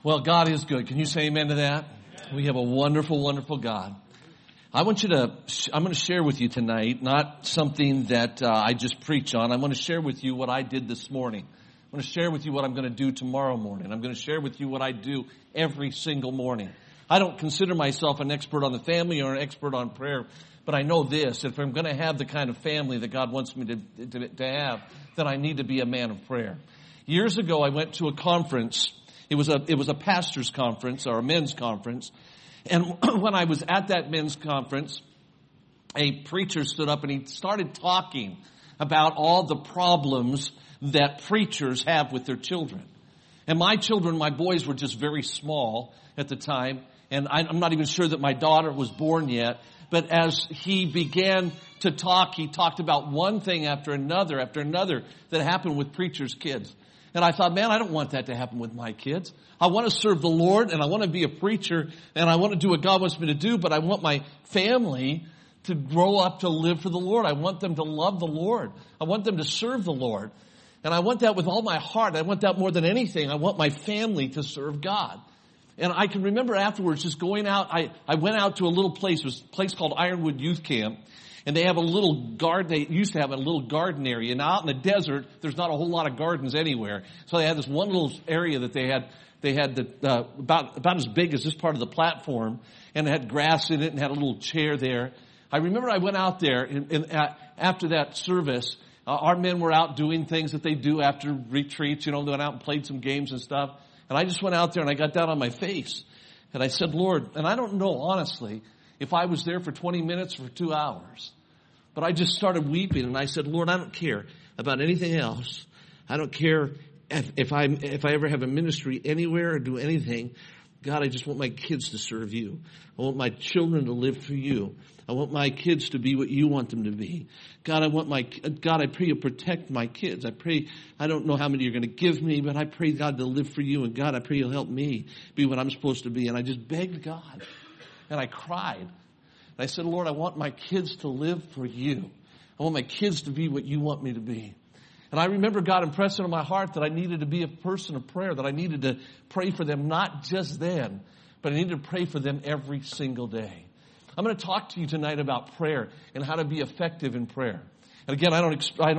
Well, God is good. Can you say amen to that? We have a wonderful, wonderful God. I'm going to share with you tonight, not something that I just preach on. I'm going to share with you what I did this morning. I'm going to share with you what I'm going to do tomorrow morning. I'm going to share with you what I do every single morning. I don't consider myself an expert on the family or an expert on prayer, but I know this: if I'm going to have the kind of family that God wants me to have, then I need to be a man of prayer. Years ago, I went to a conference. It was a pastor's conference or a men's conference. And when I was at that men's conference, a preacher stood up and he started talking about all the problems that preachers have with their children. And my children, my boys, were just very small at the time. And I'm not even sure that my daughter was born yet. But as he began to talk, he talked about one thing after another that happened with preachers' kids. And I thought, man, I don't want that to happen with my kids. I want to serve the Lord, and I want to be a preacher, and I want to do what God wants me to do, but I want my family to grow up to live for the Lord. I want them to love the Lord. I want them to serve the Lord. And I want that with all my heart. I want that more than anything. I want my family to serve God. And I can remember afterwards just going out. I went out to a little place. It was a place called Ironwood Youth Camp. And they have a little garden. They used to have a little garden area. And out in the desert, there's not a whole lot of gardens anywhere. So they had this one little area that they had about as big as this part of the platform. And it had grass in it and had a little chair there. I remember I went out there and after that service, our men were out doing things that they do after retreats. They went out and played some games and stuff. And I just went out there and I got down on my face. And I said, Lord, and I don't know honestly if I was there for 20 minutes or for 2 hours. But I just started weeping and I said, Lord, I don't care about anything else. I don't care if I ever have a ministry anywhere or do anything. God, I just want my kids to serve you. I want my children to live for you. I want my kids to be what you want them to be. God, I pray you protect my kids. I pray, I don't know how many you're going to give me, but I pray, God, to live for you. And God, I pray you'll help me be what I'm supposed to be. And I just begged God. And I cried. And I said, Lord, I want my kids to live for you. I want my kids to be what you want me to be. And I remember God impressing on my heart that I needed to be a person of prayer, that I needed to pray for them not just then, but I needed to pray for them every single day. I'm going to talk to you tonight about prayer and how to be effective in prayer. And again, I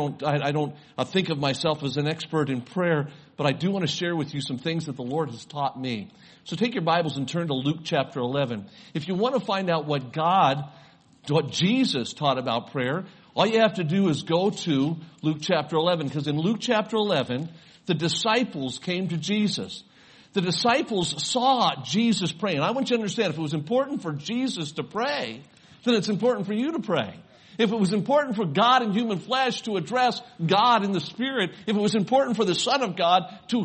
don't think of myself as an expert in prayer, but I do want to share with you some things that the Lord has taught me. So take your Bibles and turn to Luke chapter 11. If you want to find out what Jesus taught about prayer, all you have to do is go to Luke chapter 11, because in Luke chapter 11, the disciples came to Jesus. The disciples saw Jesus praying. And I want you to understand, if it was important for Jesus to pray, then it's important for you to pray. If it was important for God in human flesh to address God in the Spirit, if it was important for the Son of God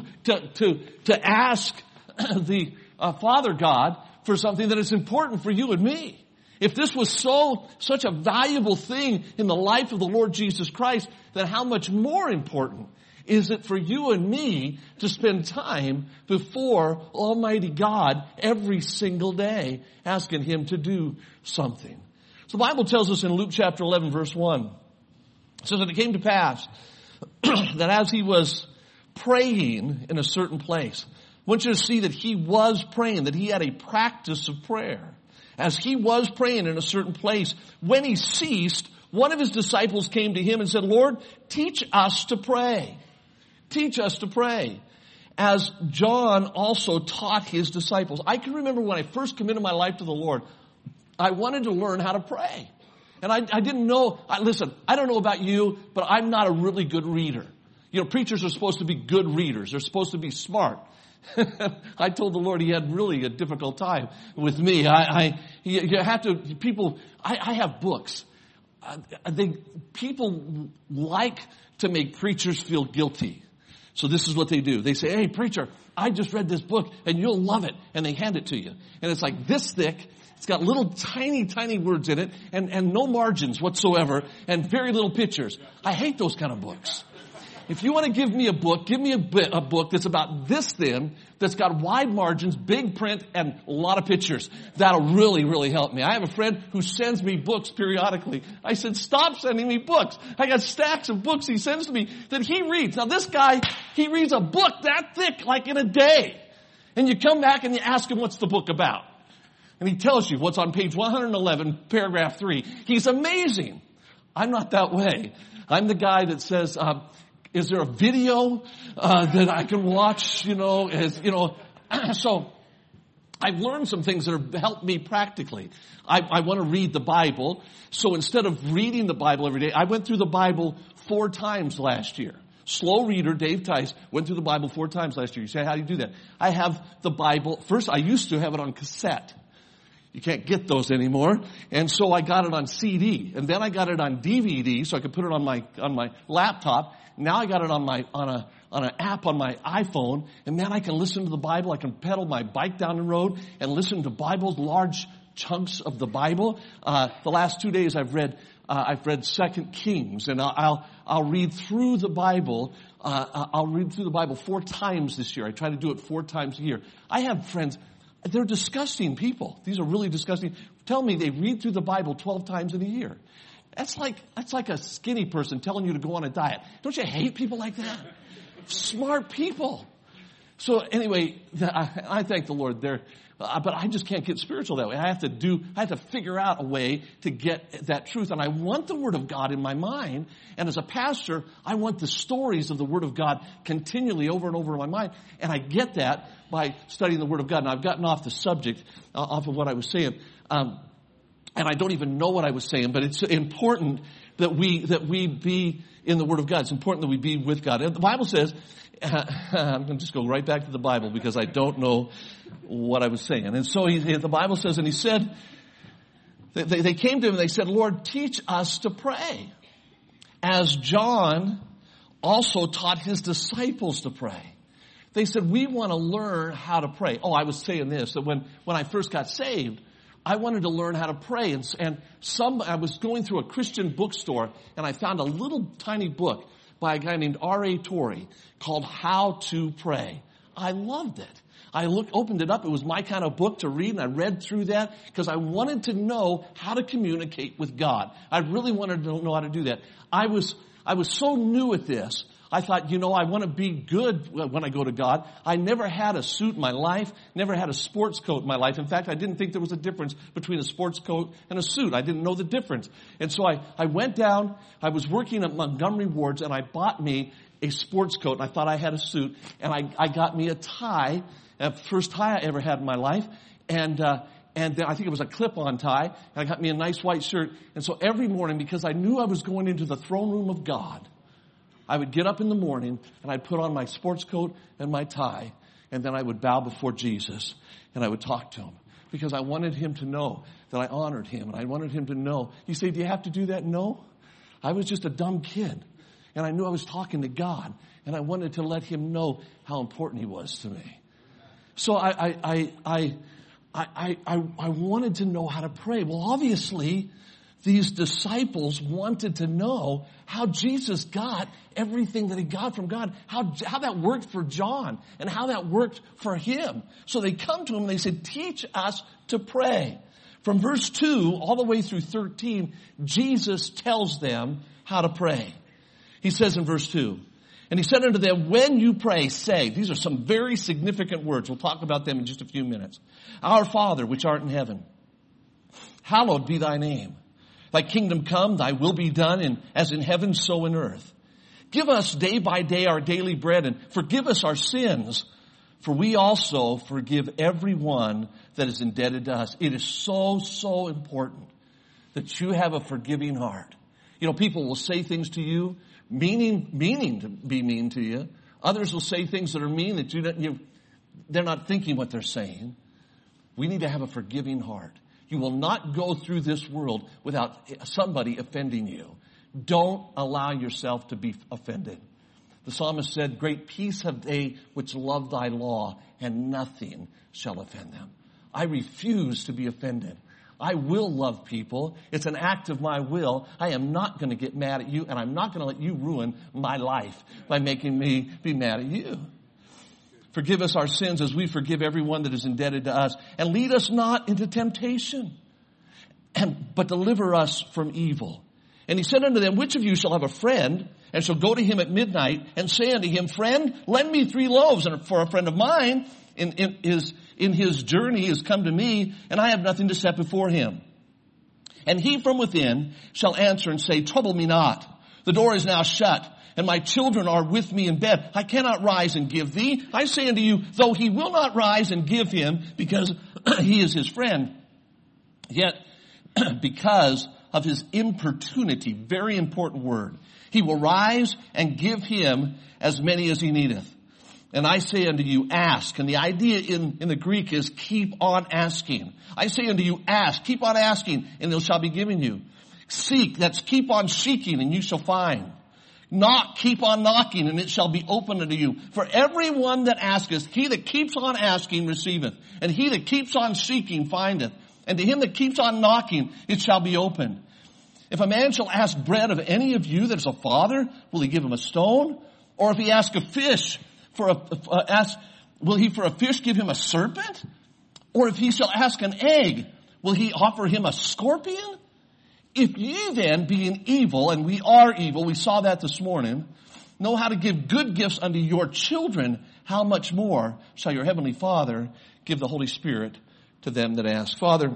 to ask the Father God for something, that is important for you and me. If this was such a valuable thing in the life of the Lord Jesus Christ, then how much more important is it for you and me to spend time before Almighty God every single day, asking Him to do something? So the Bible tells us in Luke chapter 11, verse 1, it says that it came to pass that as He was praying in a certain place, I want you to see that He was praying, that He had a practice of prayer. As He was praying in a certain place, when He ceased, one of His disciples came to Him and said, Lord, teach us to pray. Teach us to pray. As John also taught his disciples. I can remember when I first committed my life to the Lord, I wanted to learn how to pray. And I didn't know, listen, I don't know about you, but I'm not a really good reader. Preachers are supposed to be good readers. They're supposed to be smart. I told the Lord He had really a difficult time with me. You have to, I have books. People like to make preachers feel guilty. So this is what they do. They say, hey, preacher, I just read this book and you'll love it. And they hand it to you. And it's like this thick. It's got little tiny, tiny words in it and no margins whatsoever and very little pictures. I hate those kind of books. If you want to give me a book, give me a book that's about this thin, that's got wide margins, big print, and a lot of pictures. That'll really, really help me. I have a friend who sends me books periodically. I said, stop sending me books. I got stacks of books he sends to me that he reads. Now this guy, he reads a book that thick like in a day. And you come back and you ask him, what's the book about? And he tells you what's on page 111, paragraph 3. He's amazing. I'm not that way. I'm the guy that says, is there a video that I can watch, So I've learned some things that have helped me practically. I want to read the Bible. So instead of reading the Bible every day, I went through the Bible 4 times last year. Slow reader, Dave Tice, went through the Bible 4 times last year. You say, how do you do that? I have the Bible. First, I used to have it on cassette. You can't get those anymore. And so I got it on CD. And then I got it on DVD so I could put it on my laptop. Now I got it on an app on my iPhone. And then I can listen to the Bible. I can pedal my bike down the road and listen to Bibles, large chunks of the Bible. The last 2 days I've read 2 Kings, and I'll read through the Bible. I'll read through the Bible 4 times this year. I try to do it 4 times a year. I have friends. They're disgusting people. These are really disgusting. Tell me they read through the Bible 12 times in a year. That's like a skinny person telling you to go on a diet. Don't you hate people like that? Smart people. So anyway, I thank the Lord there. But I just can't get spiritual that way. I have to figure out a way to get that truth. And I want the Word of God in my mind. And as a pastor, I want the stories of the Word of God continually over and over in my mind. And I get that by studying the Word of God. And I've gotten off the subject, off of what I was saying. And I don't even know what I was saying, but it's important that we be in the Word of God. It's important that we be with God. And the Bible says, I'm going to just go right back to the Bible because I don't know what I was saying. And so the Bible says, and he said, they came to him and they said, Lord, teach us to pray, as John also taught his disciples to pray. They said, we want to learn how to pray. Oh, I was saying this, that when I first got saved, I wanted to learn how to pray. And I was going through a Christian bookstore and I found a little tiny book by a guy named R.A. Torrey called How to Pray. I loved it. I opened it up. It was my kind of book to read, and I read through that because I wanted to know how to communicate with God. I really wanted to know how to do that. I was so new at this. I thought, I want to be good when I go to God. I never had a suit in my life, never had a sports coat in my life. In fact, I didn't think there was a difference between a sports coat and a suit. I didn't know the difference. And so I went down, I was working at Montgomery Wards, and I bought me a sports coat, and I thought I had a suit, and I got me a tie, first tie I ever had in my life, and then I think it was a clip-on tie, and I got me a nice white shirt. And so every morning, because I knew I was going into the throne room of God, I would get up in the morning and I'd put on my sports coat and my tie, and then I would bow before Jesus and I would talk to him because I wanted him to know that I honored him, and I wanted him to know. You say, do you have to do that? No. I was just a dumb kid, and I knew I was talking to God, and I wanted to let him know how important he was to me. So I wanted to know how to pray. Well, obviously, these disciples wanted to know how Jesus got everything that he got from God, how that worked for John and how that worked for him. So they come to him and they said, teach us to pray. From verse 2 all the way through 13, Jesus tells them how to pray. He says in verse 2, and he said unto them, when you pray, say, these are some very significant words. We'll talk about them in just a few minutes. Our Father, which art in heaven, hallowed be thy name. Thy kingdom come, thy will be done, as in heaven, so in earth. Give us day by day our daily bread, and forgive us our sins, for we also forgive everyone that is indebted to us. It is so, so important that you have a forgiving heart. People will say things to you, meaning to be mean to you. Others will say things that are mean that they're not thinking what they're saying. We need to have a forgiving heart. You will not go through this world without somebody offending you. Don't allow yourself to be offended. The psalmist said, great peace have they which love thy law, and nothing shall offend them. I refuse to be offended. I will love people. It's an act of my will. I am not going to get mad at you, and I'm not going to let you ruin my life by making me be mad at you. Forgive us our sins as we forgive everyone that is indebted to us. And lead us not into temptation, but deliver us from evil. And he said unto them, which of you shall have a friend, and shall go to him at midnight, and say unto him, friend, lend me 3 loaves, and for a friend of mine in his journey has come to me, and I have nothing to set before him. And he from within shall answer and say, trouble me not. The door is now shut, and my children are with me in bed. I cannot rise and give thee. I say unto you, though he will not rise and give him, because he is his friend, yet because of his importunity, very important word, he will rise and give him as many as he needeth. And I say unto you, ask. And the idea in the Greek is keep on asking. I say unto you, ask. Keep on asking, and it shall be given you. Seek, that's keep on seeking, and you shall find. Knock, keep on knocking, and it shall be opened unto you. For everyone that asketh, he that keeps on asking receiveth. And he that keeps on seeking findeth. And to him that keeps on knocking, it shall be opened. If a man shall ask bread of any of you that is a father, will he give him a stone? Or if he ask a fish, will he for a fish give him a serpent? Or if he shall ask an egg, will he offer him a scorpion? If ye then, being evil, and we are evil, we saw that this morning, know how to give good gifts unto your children, how much more shall your heavenly Father give the Holy Spirit to them that ask? Father,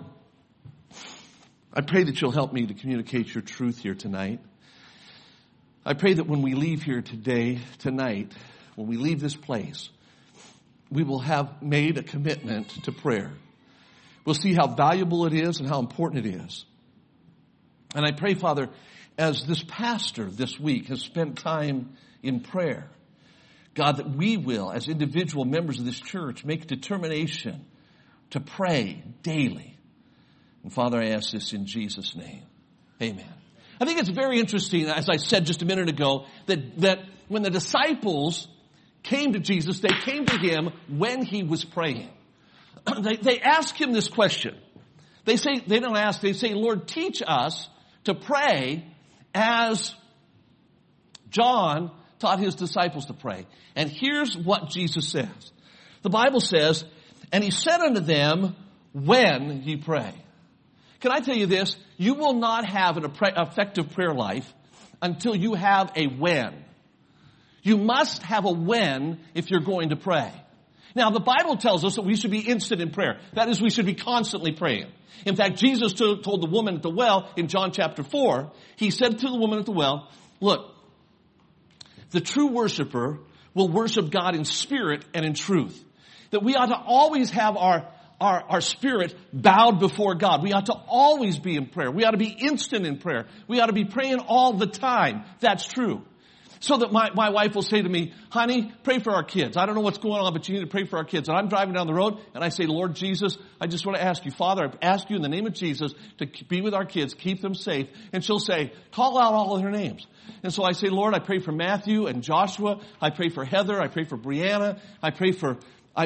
I pray that you'll help me to communicate your truth here tonight. I pray that when we leave here tonight, when we leave this place, we will have made a commitment to prayer. We'll see how valuable it is and how important it is. And I pray, Father, as this pastor this week has spent time in prayer, God, that we will, as individual members of this church, make a determination to pray daily. And Father, I ask this in Jesus' name. Amen. I think it's very interesting, as I said just a minute ago, that when the disciples came to Jesus, they came to him when he was praying. They ask him this question. They say, Lord, teach us to pray as John taught his disciples to pray. And here's what Jesus says. The Bible says, and he said unto them, when ye pray. Can I tell you this? You will not have an effective prayer life until you have a when. You must have a when if you're going to pray. Now, the Bible tells us that we should be instant in prayer. That is, we should be constantly praying. In fact, Jesus told the woman at the well in John chapter 4, he said to the woman at the well, look, the true worshiper will worship God in spirit and in truth. That we ought to always have our spirit bowed before God. We ought to always be in prayer. We ought to be instant in prayer. We ought to be praying all the time. That's true. So that my wife will say to me, honey, pray for our kids. I don't know what's going on, but you need to pray for our kids. And I'm driving down the road and I say, Lord Jesus, I just want to ask you, Father, I ask you in the name of Jesus to be with our kids, keep them safe. And she'll say, call out all of their names. And so I say, Lord, I pray for Matthew and Joshua. I pray for Heather. I pray for Brianna. I pray for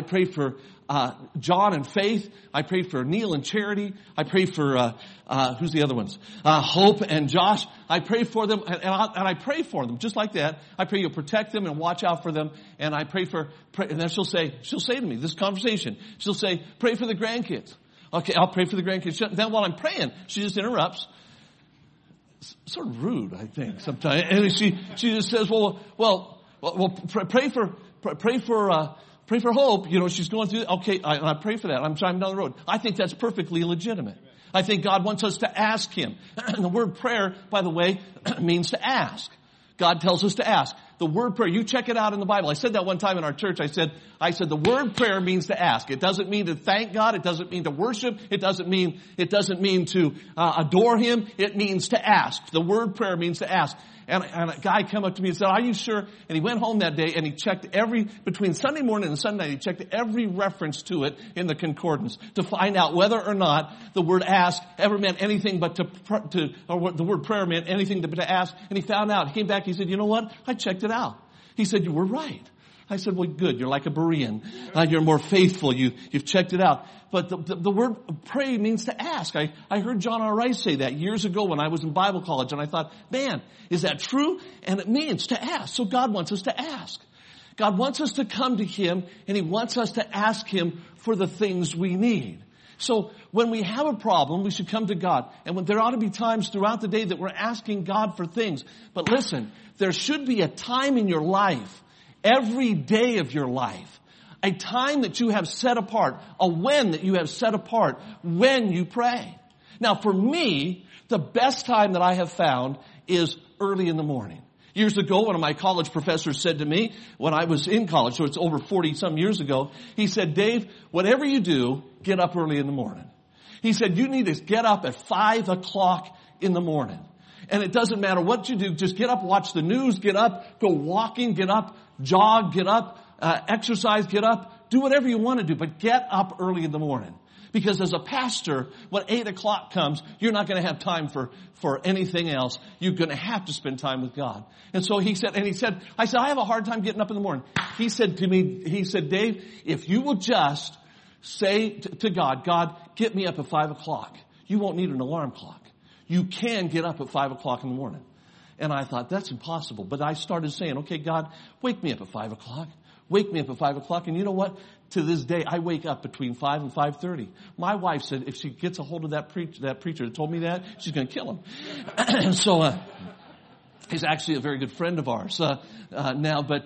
John and Faith. I pray for Neil and Charity. I pray for, who's the other ones? Hope and Josh. I pray for them, and I pray for them just like that. I pray you'll protect them and watch out for them. And I pray, and then she'll say to me, this conversation, she'll say, pray for the grandkids. Okay, I'll pray for the grandkids. Then while I'm praying, she just interrupts. It's sort of rude, I think, sometimes. And she just says, pray for Hope. You know, she's going through, okay, I pray for that. I'm driving down the road. I think that's perfectly legitimate. I think God wants us to ask him. And the word prayer, by the way, means to ask. God tells us to ask. The word prayer, you check it out in the Bible. I said that one time in our church. I said the word prayer means to ask. It doesn't mean to thank God. It doesn't mean to worship. It doesn't mean to adore him. It means to ask. The word prayer means to ask. And a guy came up to me and said, are you sure? And he went home that day and he checked between Sunday morning and Sunday night, he checked every reference to it in the concordance to find out whether or not the word ask ever meant anything but or the word prayer meant anything but to ask. And he found out. He came back, he said, you know what? I checked it out. He said, you were right. I said, well, good. You're like a Berean. You're more faithful. You've checked it out. But the word pray means to ask. I heard John R. Rice say that years ago when I was in Bible college. And I thought, man, is that true? And it means to ask. So God wants us to ask. God wants us to come to him and he wants us to ask him for the things we need. So when we have a problem, we should come to God. And there ought to be times throughout the day that we're asking God for things. But listen, there should be a time in your life, every day of your life, A time that you have set apart. A when that you have set apart when you pray. Now for me, the best time that I have found is early in the morning. Years ago, one of my college professors said to me, when I was in college, so it's over 40 some years ago, he said, Dave, whatever you do, get up early in the morning. He said, you need to get up at 5 o'clock in the morning. And it doesn't matter what you do, just get up, watch the news, get up, go walking, get up, jog, get up, exercise, get up, do whatever you want to do, but get up early in the morning. Because as a pastor, when 8 o'clock comes, you're not going to have time for anything else. You're going to have to spend time with God. And so I said, I have a hard time getting up in the morning. He said to me, Dave, if you will just say to God, God, get me up at 5 o'clock. You won't need an alarm clock. You can get up at 5 o'clock in the morning. And I thought, that's impossible. But I started saying, okay, God, wake me up at 5 o'clock. Wake me up at 5 o'clock. And you know what? To this day, I wake up between 5 and 5:30. My wife said if she gets a hold of that preacher that told me that, she's going to kill him. So, he's actually a very good friend of ours now. But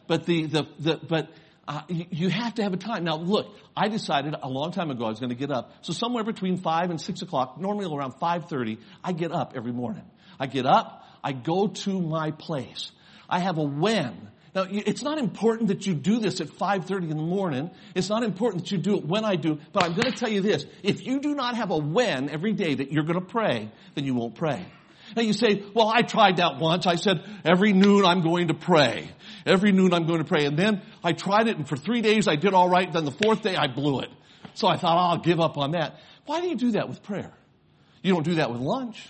you have to have a time. Now, look, I decided a long time ago I was going to get up. So somewhere between 5 and 6 o'clock, normally around 5:30, I get up every morning. I get up. I go to my place. I have a when. Now, it's not important that you do this at 5:30 in the morning. It's not important that you do it when I do. But I'm going to tell you this. If you do not have a when every day that you're going to pray, then you won't pray. Now you say, well, I tried that once. I said, every noon I'm going to pray. Every noon I'm going to pray. And then I tried it, and for 3 days I did all right. Then the fourth day I blew it. So I thought, I'll give up on that. Why do you do that with prayer? You don't do that with lunch.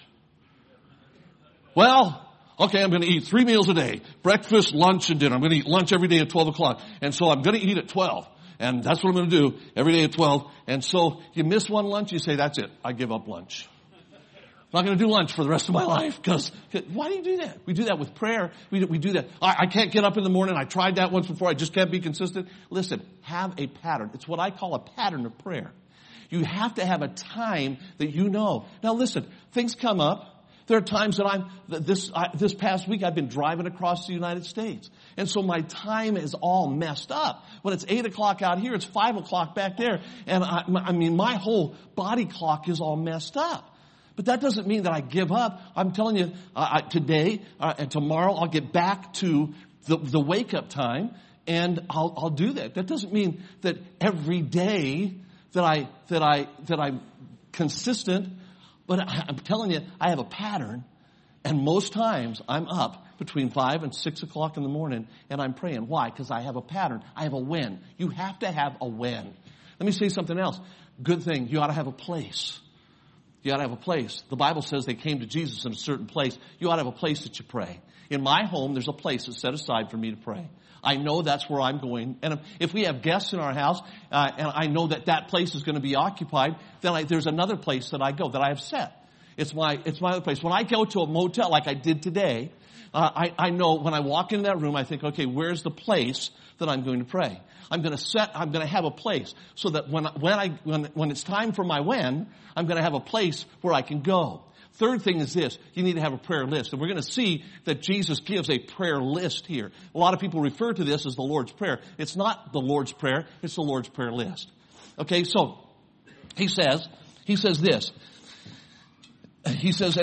Well, okay, I'm going to eat 3 meals a day. Breakfast, lunch, and dinner. I'm going to eat lunch every day at 12 o'clock. And so I'm going to eat at 12. And that's what I'm going to do every day at 12. And so you miss one lunch, you say, that's it. I give up lunch. I'm not going to do lunch for the rest of my life. Because why do you do that? We do that with prayer. We do that. I can't get up in the morning. I tried that once before. I just can't be consistent. Listen, have a pattern. It's what I call a pattern of prayer. You have to have a time that you know. Now listen, things come up. There are times that this past week I've been driving across the United States. And so my time is all messed up. When it's 8 o'clock out here, it's 5 o'clock back there. And I mean, my whole body clock is all messed up. But that doesn't mean that I give up. I'm telling you, today and tomorrow I'll get back to the wake up time and I'll do that. That doesn't mean that every day that I'm consistent. But I'm telling you, I have a pattern, and most times I'm up between 5 and 6 o'clock in the morning, and I'm praying. Why? Because I have a pattern. I have a when. You have to have a when. Let me say something else. Good thing, you ought to have a place. You ought to have a place. The Bible says they came to Jesus in a certain place. You ought to have a place that you pray. In my home, there's a place that's set aside for me to pray. I know that's where I'm going. And if we have guests in our house, and I know that place is going to be occupied, then there's another place that I go that I have set. It's my other place. When I go to a motel like I did today, I know when I walk into that room, I think, okay, where's the place that I'm going to pray? I'm going to have a place so that when it's time for my when, I'm going to have a place where I can go. Third thing is this, you need to have a prayer list. And we're going to see that Jesus gives a prayer list here. A lot of people refer to this as the Lord's Prayer. It's not the Lord's Prayer, it's the Lord's Prayer list. Okay, so he says this. He said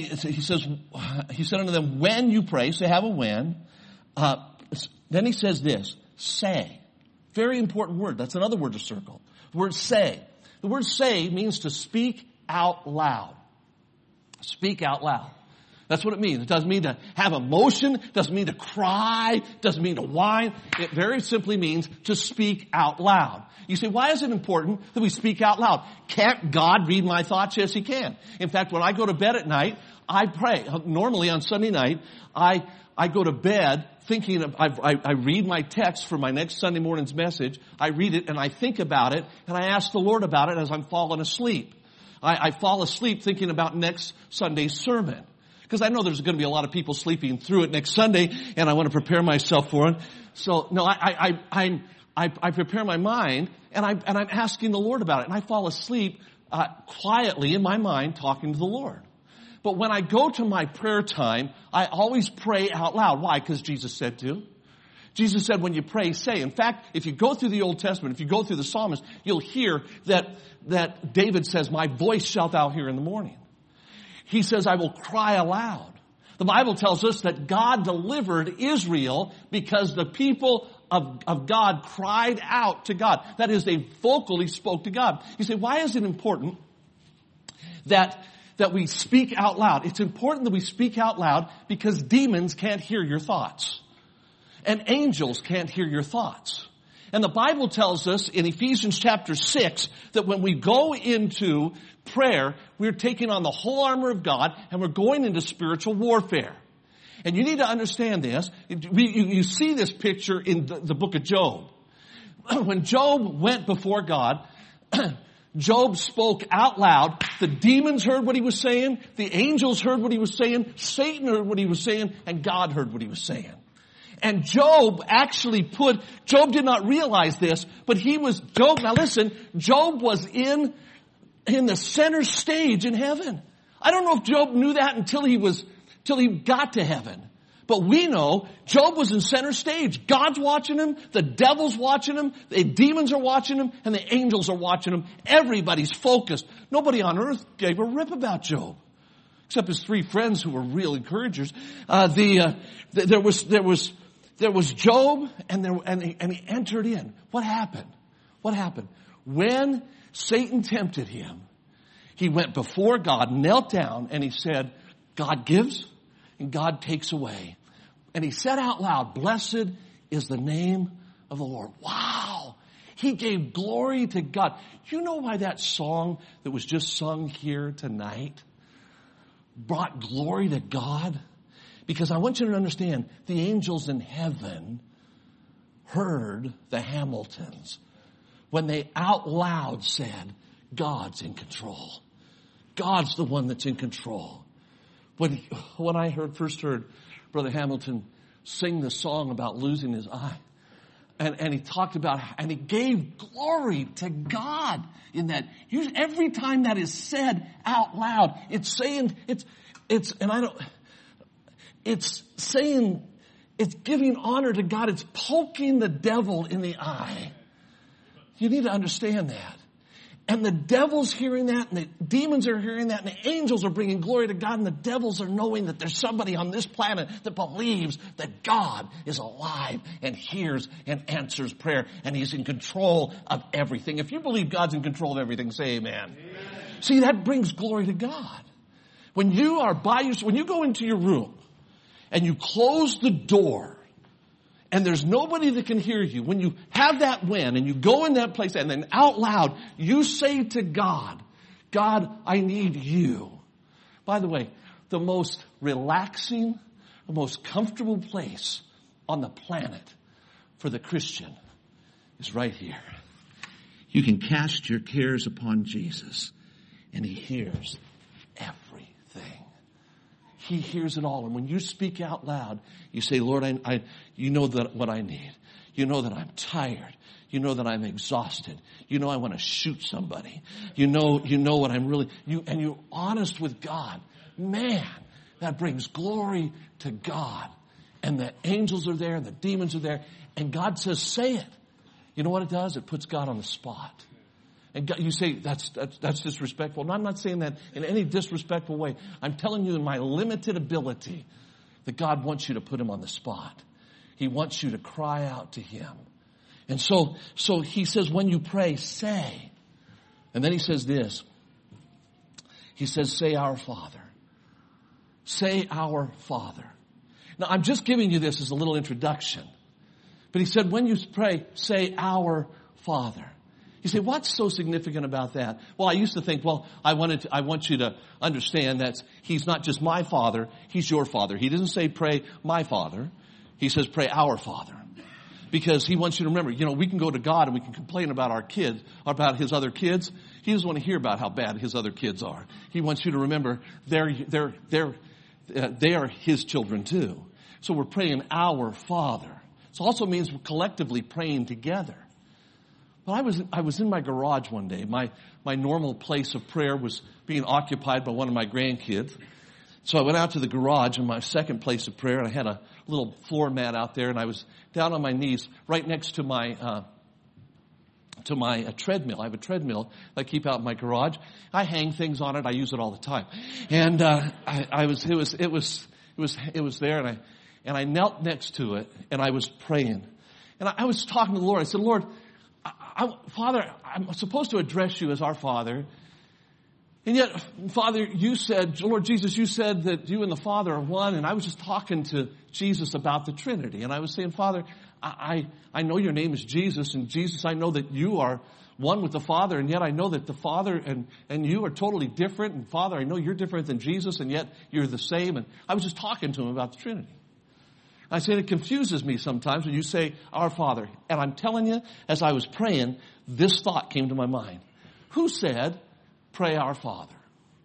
unto them, when you pray, so have a when. Then he says this, say. Very important word. That's another word to circle. The word say. The word say means to speak out loud. Speak out loud. That's what it means. It doesn't mean to have emotion. It doesn't mean to cry. It doesn't mean to whine. It very simply means to speak out loud. You say, why is it important that we speak out loud? Can't God read my thoughts? Yes, He can. In fact, when I go to bed at night, I pray. Normally on Sunday night, I go to bed thinking of, I read my text for my next Sunday morning's message. I read it and I think about it and I ask the Lord about it as I'm falling asleep. I fall asleep thinking about next Sunday's sermon. Because I know there's going to be a lot of people sleeping through it next Sunday, and I want to prepare myself for it. So, no, I prepare my mind, and I'm asking the Lord about it. And I fall asleep quietly in my mind talking to the Lord. But when I go to my prayer time, I always pray out loud. Why? Because Jesus said to. Jesus said, when you pray, say. In fact, if you go through the Old Testament, if you go through the Psalmist, you'll hear that David says, my voice shalt thou hear in the morning. He says, I will cry aloud. The Bible tells us that God delivered Israel because the people of God cried out to God. That is, they vocally spoke to God. You say, why is it important that we speak out loud? It's important that we speak out loud because demons can't hear your thoughts. And angels can't hear your thoughts. And the Bible tells us in Ephesians chapter 6 that when we go into prayer, we're taking on the whole armor of God and we're going into spiritual warfare. And you need to understand this. You see this picture in the book of Job. When Job went before God, Job spoke out loud. The demons heard what he was saying. The angels heard what he was saying. Satan heard what he was saying. And God heard what he was saying. And Job did not realize this, but now listen, Job was in the center stage in heaven. I don't know if Job knew that until he got to heaven. But we know Job was in center stage. God's watching him, the devil's watching him, the demons are watching him, and the angels are watching him. Everybody's focused. Nobody on earth gave a rip about Job, except his 3 friends who were real encouragers. There was Job, and he entered in. What happened? When Satan tempted him, he went before God, knelt down, and he said, God gives and God takes away. And he said out loud, blessed is the name of the Lord. Wow! He gave glory to God. You know why that song that was just sung here tonight brought glory to God? Because I want you to understand, the angels in heaven heard the Hamiltons when they out loud said, God's in control. God's the one that's in control. When I first heard Brother Hamilton sing the song about losing his eye, and he talked about, and he gave glory to God in that. Every time that is said out loud, it's saying, it's giving honor to God. It's poking the devil in the eye. You need to understand that. And the devil's hearing that, and the demons are hearing that, and the angels are bringing glory to God, and the devils are knowing that there's somebody on this planet that believes that God is alive and hears and answers prayer, and He's in control of everything. If you believe God's in control of everything, say amen. See, that brings glory to God. When you go into your room, and you close the door, and there's nobody that can hear you, when you have that win and you go in that place and then out loud you say to God, God, I need you. By the way, the most relaxing, the most comfortable place on the planet for the Christian is right here. You can cast your cares upon Jesus and He hears everything. He hears it all. And when you speak out loud, you say, Lord, you know what I need. You know that I'm tired. You know that I'm exhausted. You know I want to shoot somebody. You know what I'm really, and you're honest with God. Man, that brings glory to God. And the angels are there and the demons are there. And God says, say it. You know what it does? It puts God on the spot. And God, you say, that's disrespectful. No, I'm not saying that in any disrespectful way. I'm telling you in my limited ability that God wants you to put Him on the spot. He wants you to cry out to Him. And so He says, when you pray, say. And then He says this. He says, say our Father. Say our Father. Now, I'm just giving you this as a little introduction. But He said, when you pray, say our Father. You say, what's so significant about that? Well, I used to think, I want you to understand that He's not just my Father, He's your Father. He doesn't say pray my Father. He says pray our Father. Because He wants you to remember, we can go to God and we can complain about our kids, about His other kids. He doesn't want to hear about how bad His other kids are. He wants you to remember they are His children too. So we're praying our Father. It also means we're collectively praying together. But I was in my garage one day. My normal place of prayer was being occupied by one of my grandkids. So I went out to the garage in my second place of prayer, and I had a little floor mat out there, and I was down on my knees right next to my treadmill. I have a treadmill that I keep out in my garage. I hang things on it. I use it all the time. And it was there, and I knelt next to it, and I was praying. And I was talking to the Lord. I said, Lord, Father, I'm supposed to address you as our Father. And yet, Father, you said, Lord Jesus, you said that you and the Father are one. And I was just talking to Jesus about the Trinity. And I was saying, Father, I know your name is Jesus. And Jesus, I know that you are one with the Father. And yet I know that the Father and you are totally different. And Father, I know you're different than Jesus. And yet you're the same. And I was just talking to him about the Trinity. I said, it confuses me sometimes when you say, our Father. And I'm telling you, as I was praying, this thought came to my mind. Who said, pray our Father?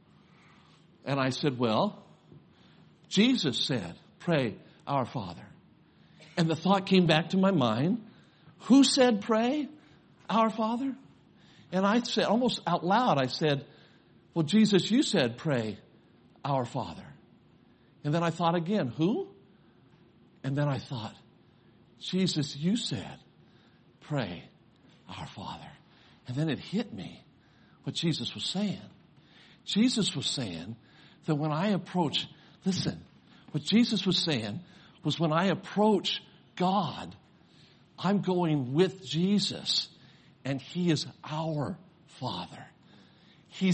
And I said, well, Jesus said, pray our Father. And the thought came back to my mind, who said, pray our Father? And I said, almost out loud, I said, well, Jesus, you said, pray our Father. And then I thought again, who? And then I thought, Jesus, you said, pray our Father. And then it hit me what Jesus was saying. Jesus was saying that when I approach, listen, what Jesus was saying was when I approach God, I'm going with Jesus, and he is our Father. He's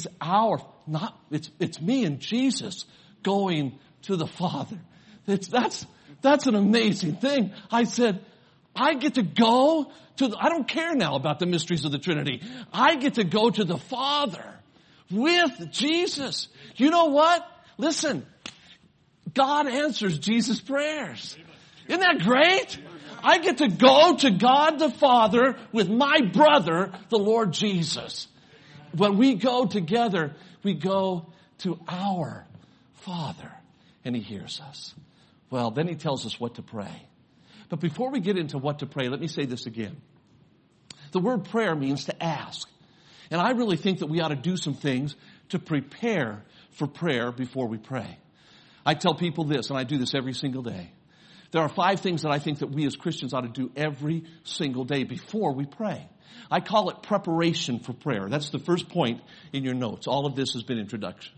it's me and Jesus going to the Father. That's an amazing thing. I said, I get to go I don't care now about the mysteries of the Trinity. I get to go to the Father with Jesus. You know what? Listen, God answers Jesus' prayers. Isn't that great? I get to go to God the Father with my brother, the Lord Jesus. When we go together, we go to our Father, and he hears us. Well, then he tells us what to pray. But before we get into what to pray, let me say this again. The word prayer means to ask. And I really think that we ought to do some things to prepare for prayer before we pray. I tell people this, and I do this every single day. There are 5 things that I think that we as Christians ought to do every single day before we pray. I call it preparation for prayer. That's the first point in your notes. All of this has been introduction.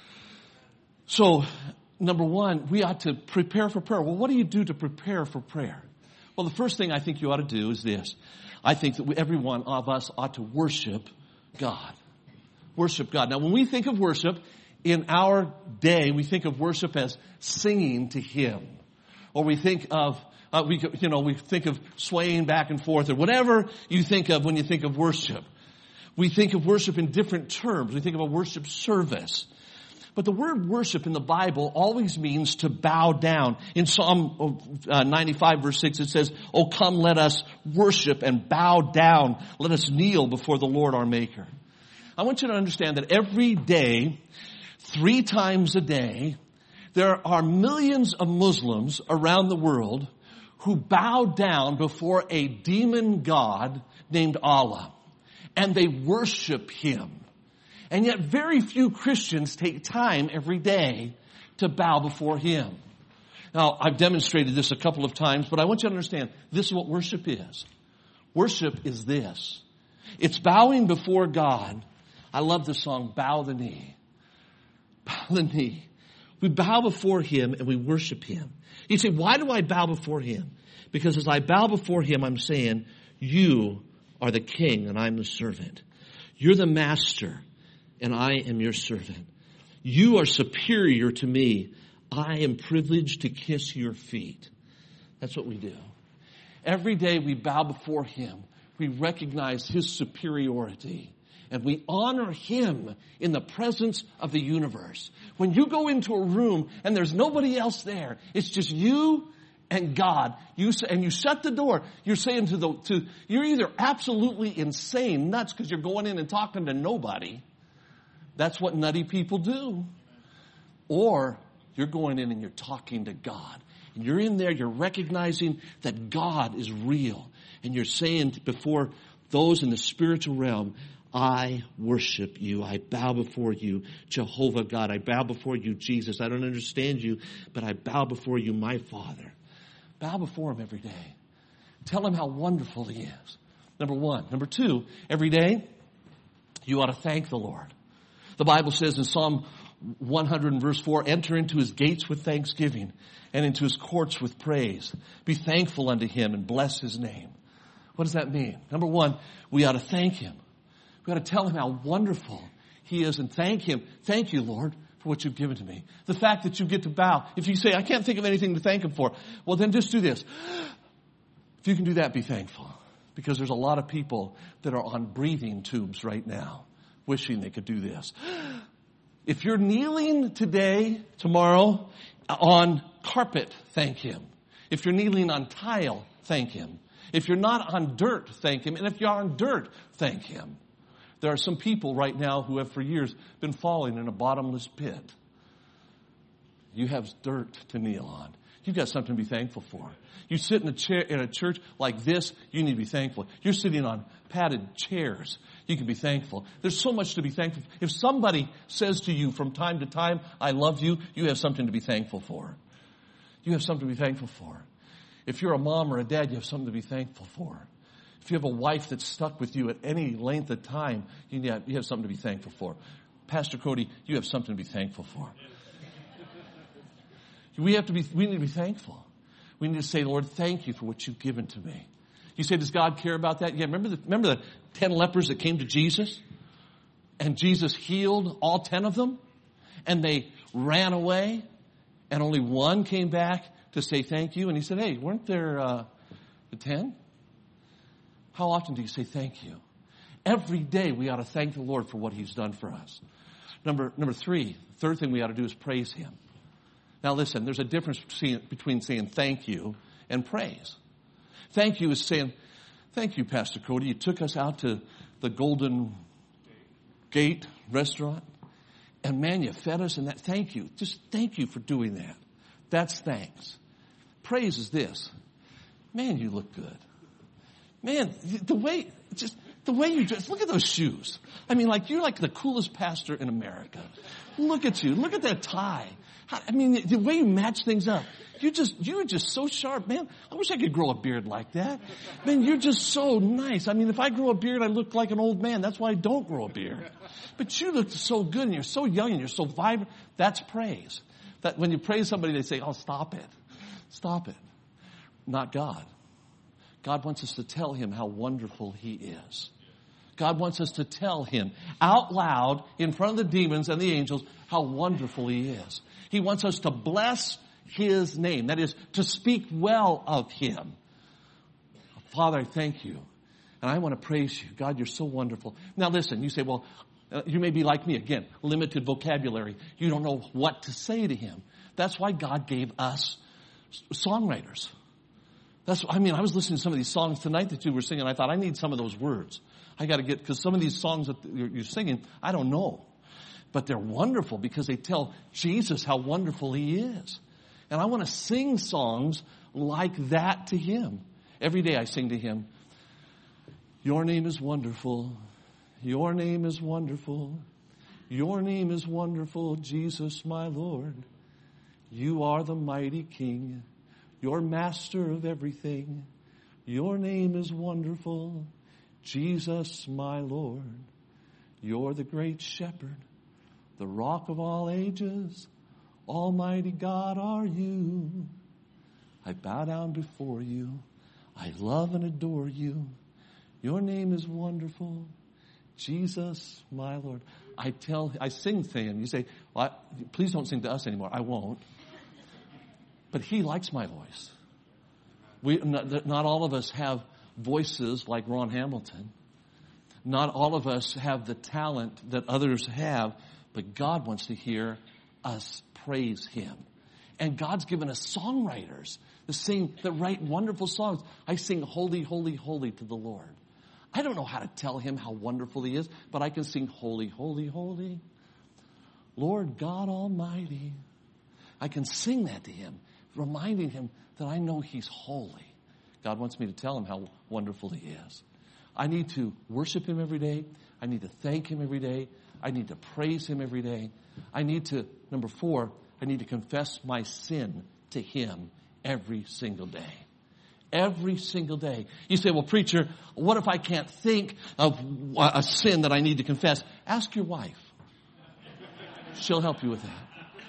So, number 1, we ought to prepare for prayer. Well, what do you do to prepare for prayer? Well, the first thing I think you ought to do is this. I think that every one of us ought to worship God. Worship God. Now, when we think of worship, in our day, we think of worship as singing to him. Or we think of, we think of swaying back and forth, or whatever you think of when you think of worship. We think of worship in different terms. We think of a worship service. But the word worship in the Bible always means to bow down. In Psalm 95 verse 6 it says, "Oh, come, let us worship and bow down. Let us kneel before the Lord our Maker." I want you to understand that every day, 3 times a day, there are millions of Muslims around the world who bow down before a demon god named Allah. And they worship him. And yet very few Christians take time every day to bow before him. Now, I've demonstrated this a couple of times, but I want you to understand, this is what worship is. Worship is this. It's bowing before God. I love the song, Bow the Knee. Bow the knee. We bow before him and we worship him. You say, why do I bow before him? Because as I bow before him, I'm saying, you are the king and I'm the servant. You're the master and I am your servant. You are superior to me. I am privileged to kiss your feet. That's what we do. Every day we bow before him. We recognize his superiority. And we honor him in the presence of the universe. When you go into a room and there's nobody else there, it's just you and God. You shut the door. You're saying you're either absolutely insane, nuts, because you're going in and talking to nobody. That's what nutty people do. Or you're going in and you're talking to God. And you're in there, you're recognizing that God is real. And you're saying before those in the spiritual realm, I worship you. I bow before you, Jehovah God. I bow before you, Jesus. I don't understand you, but I bow before you, my Father. Bow before him every day. Tell him how wonderful he is. Number one. Number two, every day you ought to thank the Lord. The Bible says in Psalm 100 and verse 4, enter into his gates with thanksgiving and into his courts with praise. Be thankful unto him and bless his name. What does that mean? Number one, we ought to thank him. We ought to tell him how wonderful he is and thank him. Thank you, Lord, for what you've given to me. The fact that you get to bow. If you say, I can't think of anything to thank him for, well, then just do this. If you can do that, be thankful. Because there's a lot of people that are on breathing tubes right now, wishing they could do this. If you're kneeling today, tomorrow, on carpet, thank him. If you're kneeling on tile, thank him. If you're not on dirt, thank him. And if you're on dirt, thank him. There are some people right now who have for years been falling in a bottomless pit. You have dirt to kneel on. You've got something to be thankful for. You sit in a chair in a church like this, you need to be thankful. You're sitting on padded chairs. You can be thankful. There's so much to be thankful for. If somebody says to you from time to time, I love you, you have something to be thankful for. You have something to be thankful for. If you're a mom or a dad, you have something to be thankful for. If you have a wife that's stuck with you at any length of time, you have something to be thankful for. Pastor Cody, you have something to be thankful for. We need to be thankful. We need to say, Lord, thank you for what you've given to me. You say, does God care about that? Yeah, remember the 10 lepers that came to Jesus? And Jesus healed all 10 of them? And they ran away? And only one came back to say thank you? And he said, hey, weren't there the 10? How often do you say thank you? Every day we ought to thank the Lord for what he's done for us. Number three, third thing we ought to do is praise him. Now listen, there's a difference between saying thank you and praise. Thank you is saying, thank you, Pastor Cody. You took us out to the Golden Gate restaurant. And man, you fed us and that. Thank you. Just thank you for doing that. That's thanks. Praise is this. Man, you look good. Man, the way you dress, look at those shoes. I mean, you're like the coolest pastor in America. Look at you. Look at that tie. The way you match things up. You're just so sharp, man. I wish I could grow a beard like that. Man, you're just so nice. If I grow a beard, I look like an old man. That's why I don't grow a beard. But you look so good and you're so young and you're so vibrant. That's praise. That when you praise somebody, they say, oh, stop it. Stop it. Not God. God wants us to tell him how wonderful he is. God wants us to tell him out loud in front of the demons and the angels how wonderful he is. He wants us to bless his name. That is, to speak well of him. Father, I thank you. And I want to praise you. God, you're so wonderful. Now listen, you say, well, you may be like me. Again, limited vocabulary. You don't know what to say to him. That's why God gave us songwriters. I was listening to some of these songs tonight that you were singing. I thought, I need some of those words. I got to because some of these songs that you're singing, I don't know. But they're wonderful because they tell Jesus how wonderful he is. And I want to sing songs like that to him. Every day I sing to him, your name is wonderful. Your name is wonderful. Your name is wonderful, Jesus, my Lord. You are the mighty King. You're master of everything. Your name is wonderful, Jesus, my Lord. You're the great shepherd, the rock of all ages. Almighty God are you. I bow down before you. I love and adore you. Your name is wonderful, Jesus, my Lord. I sing to him. You say, well, please don't sing to us anymore. I won't. But he likes my voice. Not all of us have voices like Ron Hamilton. Not all of us have the talent that others have, but God wants to hear us praise him. And God's given us songwriters that write wonderful songs. I sing holy, holy, holy to the Lord. I don't know how to tell him how wonderful he is, but I can sing holy, holy, holy. Lord God Almighty. I can sing that to him, reminding him that I know he's holy. God wants me to tell him how wonderful he is. I need to worship him every day. I need to thank him every day. I need to praise him every day. I need to, number 4, I need to confess my sin to him every single day. Every single day. You say, well, preacher, what if I can't think of a sin that I need to confess? Ask your wife. She'll help you with that.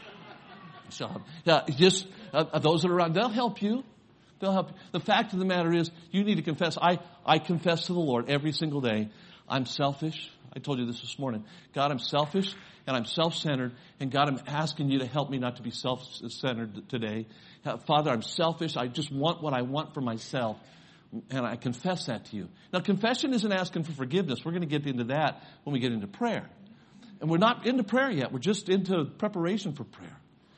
Those that are around, they'll help you. They'll help you. The fact of the matter is, you need to confess. I confess to the Lord every single day. I'm selfish. I told you this morning. God, I'm selfish and I'm self-centered. And God, I'm asking you to help me not to be self-centered today. Father, I'm selfish. I just want what I want for myself. And I confess that to you. Now, confession isn't asking for forgiveness. We're going to get into that when we get into prayer. And we're not into prayer yet. We're just into preparation for prayer.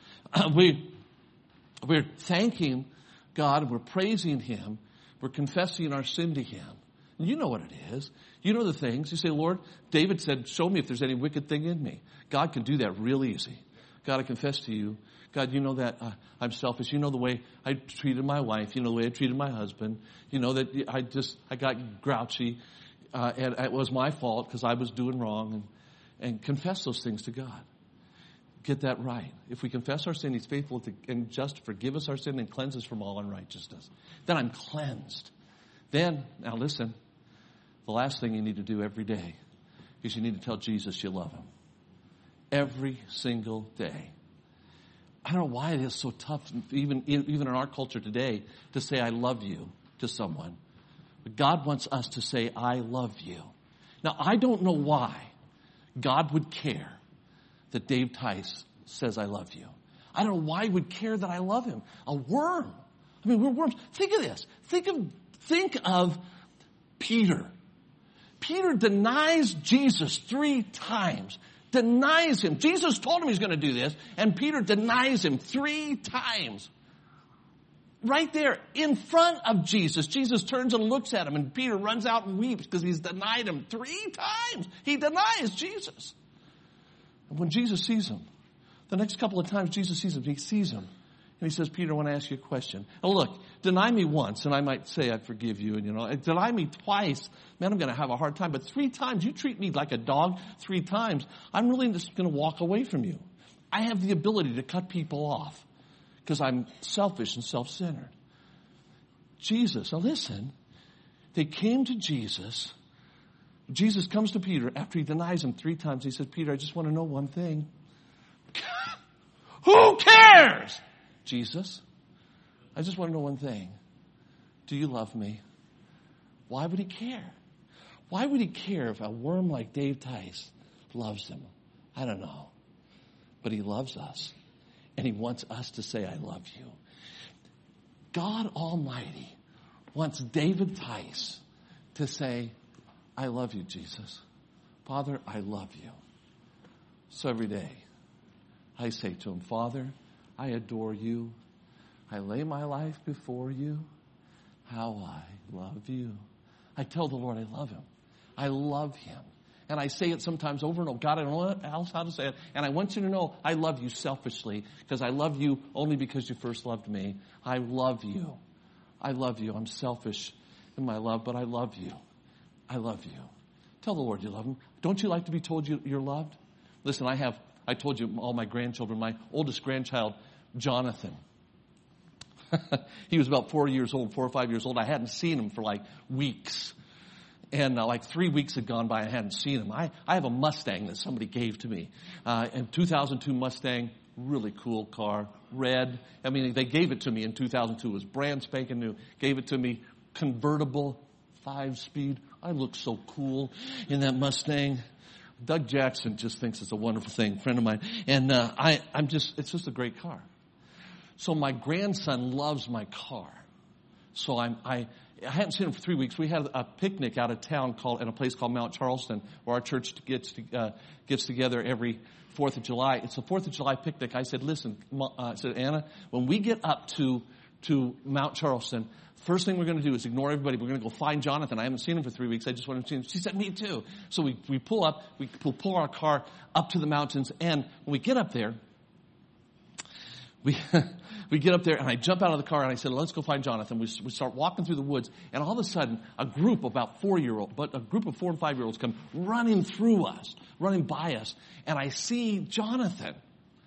We're thanking God. And we're praising him. We're confessing our sin to him. And you know what it is. You know the things. You say, Lord, David said, show me if there's any wicked thing in me. God can do that real easy. God, I confess to you. God, you know that I'm selfish. You know the way I treated my wife. You know the way I treated my husband. You know that I got grouchy. And it was my fault because I was doing wrong. And confess those things to God. Get that right. If we confess our sin, he's faithful and just to forgive us our sin and cleanse us from all unrighteousness. Then I'm cleansed. Then, now listen, the last thing you need to do every day is you need to tell Jesus you love him. Every single day. I don't know why it is so tough, even in our culture today, to say I love you to someone. But God wants us to say, I love you. Now, I don't know why God would care that Dave Tice says I love you. I don't know why he would care that I love him. A worm. I mean, we're worms. Think of this. Think of Peter. Peter denies Jesus 3 times. Denies him. Jesus told him he's going to do this, and Peter denies him 3 times. Right there in front of Jesus. Jesus turns and looks at him, and Peter runs out and weeps because he's denied him 3 times. He denies Jesus. And when Jesus sees him, the next couple of times Jesus sees him, he sees him. And he says, Peter, I want to ask you a question. Now look, deny me once, and I might say I forgive you. And deny me twice, man, I'm going to have a hard time. But 3 times, you treat me like a dog 3 times, I'm really just going to walk away from you. I have the ability to cut people off because I'm selfish and self-centered. Jesus, now listen, they came to Jesus. Jesus comes to Peter after he denies him 3 times. He says, Peter, I just want to know one thing. Who cares? Jesus, I just want to know one thing. Do you love me? Why would he care? Why would he care if a worm like Dave Tice loves him? I don't know. But he loves us. And he wants us to say, I love you. God Almighty wants David Tice to say, I love you, Jesus. Father, I love you. So every day, I say to him, Father, I adore you. I lay my life before you. How I love you. I tell the Lord I love him. I love him. And I say it sometimes over and over. God, I don't know else how to say it. And I want you to know I love you selfishly because I love you only because you first loved me. I love you. I love you. I'm selfish in my love, but I love you. I love you. Tell the Lord you love him. Don't you like to be told you're loved? Listen, I told you all my grandchildren. My oldest grandchild, Jonathan. He was about 4 or 5 years old. I hadn't seen him for like weeks. And like 3 weeks had gone by. I hadn't seen him. I have a Mustang that somebody gave to me. A 2002 Mustang, really cool car, red. I mean, they gave it to me in 2002. It was brand spanking new. Gave it to me, convertible, 5-speed. I look so cool in that Mustang. Doug Jackson just thinks it's a wonderful thing, a friend of mine. And it's just a great car. So my grandson loves my car. So I hadn't seen him for 3 weeks. We had a picnic out of town in a place called Mount Charleston, where our church gets together every 4th of July. It's a 4th of July picnic. I said, listen, I said, Anna, when we get up to Mount Charleston, first thing we're going to do is ignore everybody. We're going to go find Jonathan. I haven't seen him for 3 weeks. I just want to see him. She said, me too. So we pull up. We'll pull our car up to the mountains. And when we get up there, we get up there, and I jump out of the car, and I said, let's go find Jonathan. We start walking through the woods, and all of a sudden, a group of 4 and 5 year olds come running through us, running by us, and I see Jonathan,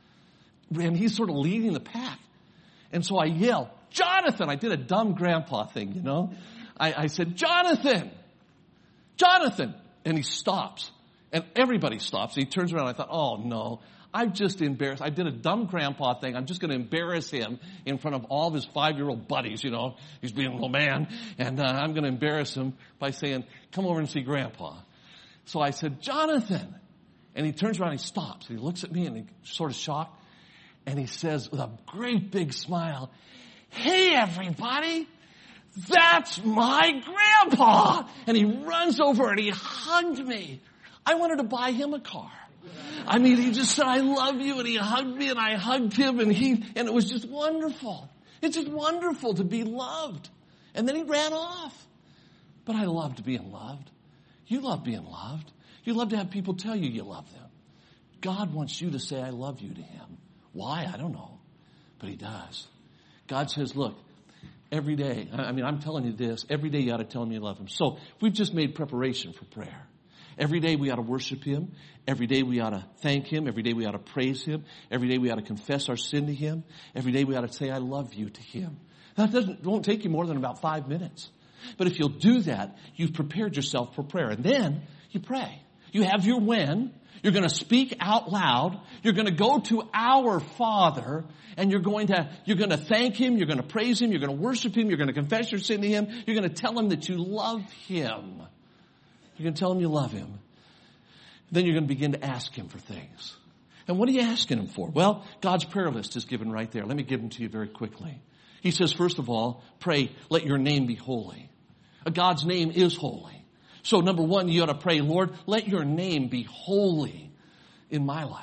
and he's sort of leading the pack. And so I yell, Jonathan! I did a dumb grandpa thing, you know. I said, Jonathan! Jonathan! And he stops. And everybody stops. And he turns around. I thought, oh, no. I'm just embarrassed. I did a dumb grandpa thing. I'm just going to embarrass him in front of all of his 5-year-old buddies, you know. He's being a little man. And I'm going to embarrass him by saying, come over and see Grandpa. So I said, Jonathan! And he turns around and he stops. And he looks at me and he's sort of shocked. And he says with a great big smile, hey, everybody! That's my grandpa! And he runs over and he hugged me. I wanted to buy him a car. I mean, he just said, I love you, and he hugged me, and I hugged him, and it was just wonderful. It's just wonderful to be loved. And then he ran off. But I loved being loved. You love being loved. You love to have people tell you you love them. God wants you to say, I love you to him. Why? I don't know. But he does. God says, look, every day, I'm telling you this, every day you ought to tell him you love him. So we've just made preparation for prayer. Every day we ought to worship him. Every day we ought to thank him. Every day we ought to praise him. Every day we ought to confess our sin to him. Every day we ought to say, I love you to him. That won't take you more than about 5 minutes. But if you'll do that, you've prepared yourself for prayer. And then you pray. You have your when. You're going to speak out loud. You're going to go to our Father, and you're going to thank him. You're going to praise him. You're going to worship him. You're going to confess your sin to him. You're going to tell him that you love him. You're going to tell him you love him. Then you're going to begin to ask him for things. And what are you asking him for? Well, God's prayer list is given right there. Let me give them to you very quickly. He says, first of all, pray, let your name be holy. God's name is holy. So number one, you ought to pray, Lord, let your name be holy in my life.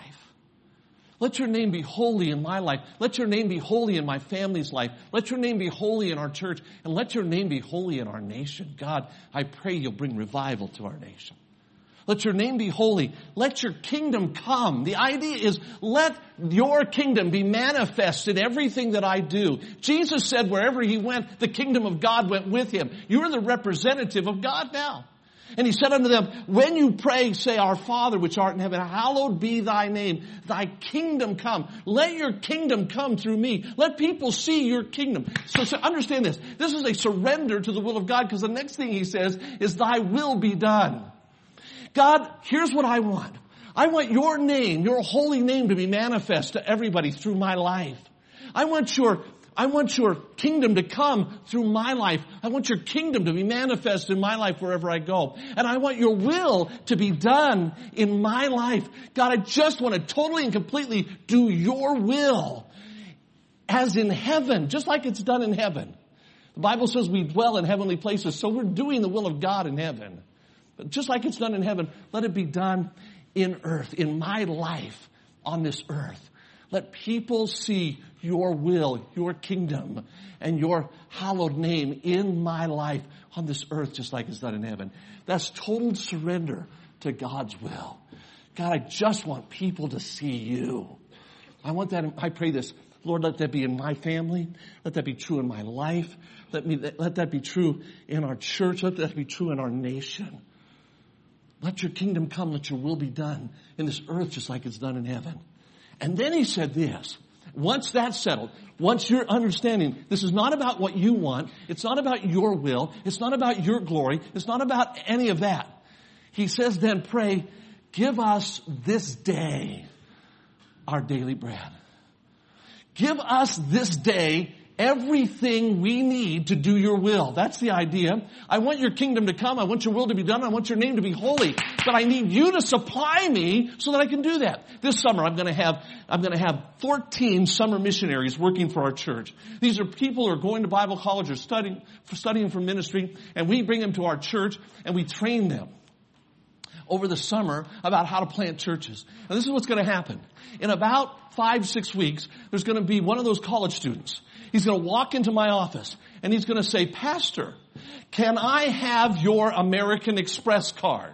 Let your name be holy in my life. Let your name be holy in my family's life. Let your name be holy in our church. And let your name be holy in our nation. God, I pray you'll bring revival to our nation. Let your name be holy. Let your kingdom come. The idea is let your kingdom be manifest in everything that I do. Jesus said wherever he went, the kingdom of God went with him. You're the representative of God now. And he said unto them, when you pray, say, our Father which art in heaven, hallowed be thy name. Thy kingdom come. Let your kingdom come through me. Let people see your kingdom. So understand this. This is a surrender to the will of God, because the next thing he says is thy will be done. God, here's what I want. I want your name, your holy name, to be manifest to everybody through my life. I want your kingdom to come through my life. I want your kingdom to be manifest in my life wherever I go. And I want your will to be done in my life. God, I just want to totally and completely do your will as in heaven, just like it's done in heaven. The Bible says we dwell in heavenly places, so we're doing the will of God in heaven. But just like it's done in heaven, let it be done in earth, in my life on this earth. Let people see your will, your kingdom, and your hallowed name in my life on this earth, just like it's done in heaven. That's total surrender to God's will. God, I just want people to see you. I want that. I pray this. Lord, let that be in my family. Let that be true in my life. Let that be true in our church. Let that be true in our nation. Let your kingdom come. Let your will be done in this earth, just like it's done in heaven. And then he said this, once that's settled, once you're understanding, this is not about what you want, it's not about your will, it's not about your glory, it's not about any of that. He says then pray, give us this day our daily bread. Give us this day everything we need to do your will. That's the idea. I want your kingdom to come. I want your will to be done. I want your name to be holy. But I need you to supply me so that I can do that. This summer I'm going to have 14 summer missionaries working for our church. These are people who are going to Bible college or studying for ministry, and we bring them to our church and we train them over the summer about how to plant churches. And this is what's going to happen. In about 5-6 weeks, there's going to be one of those college students. He's going to walk into my office and he's going to say, Pastor, can I have your American Express card?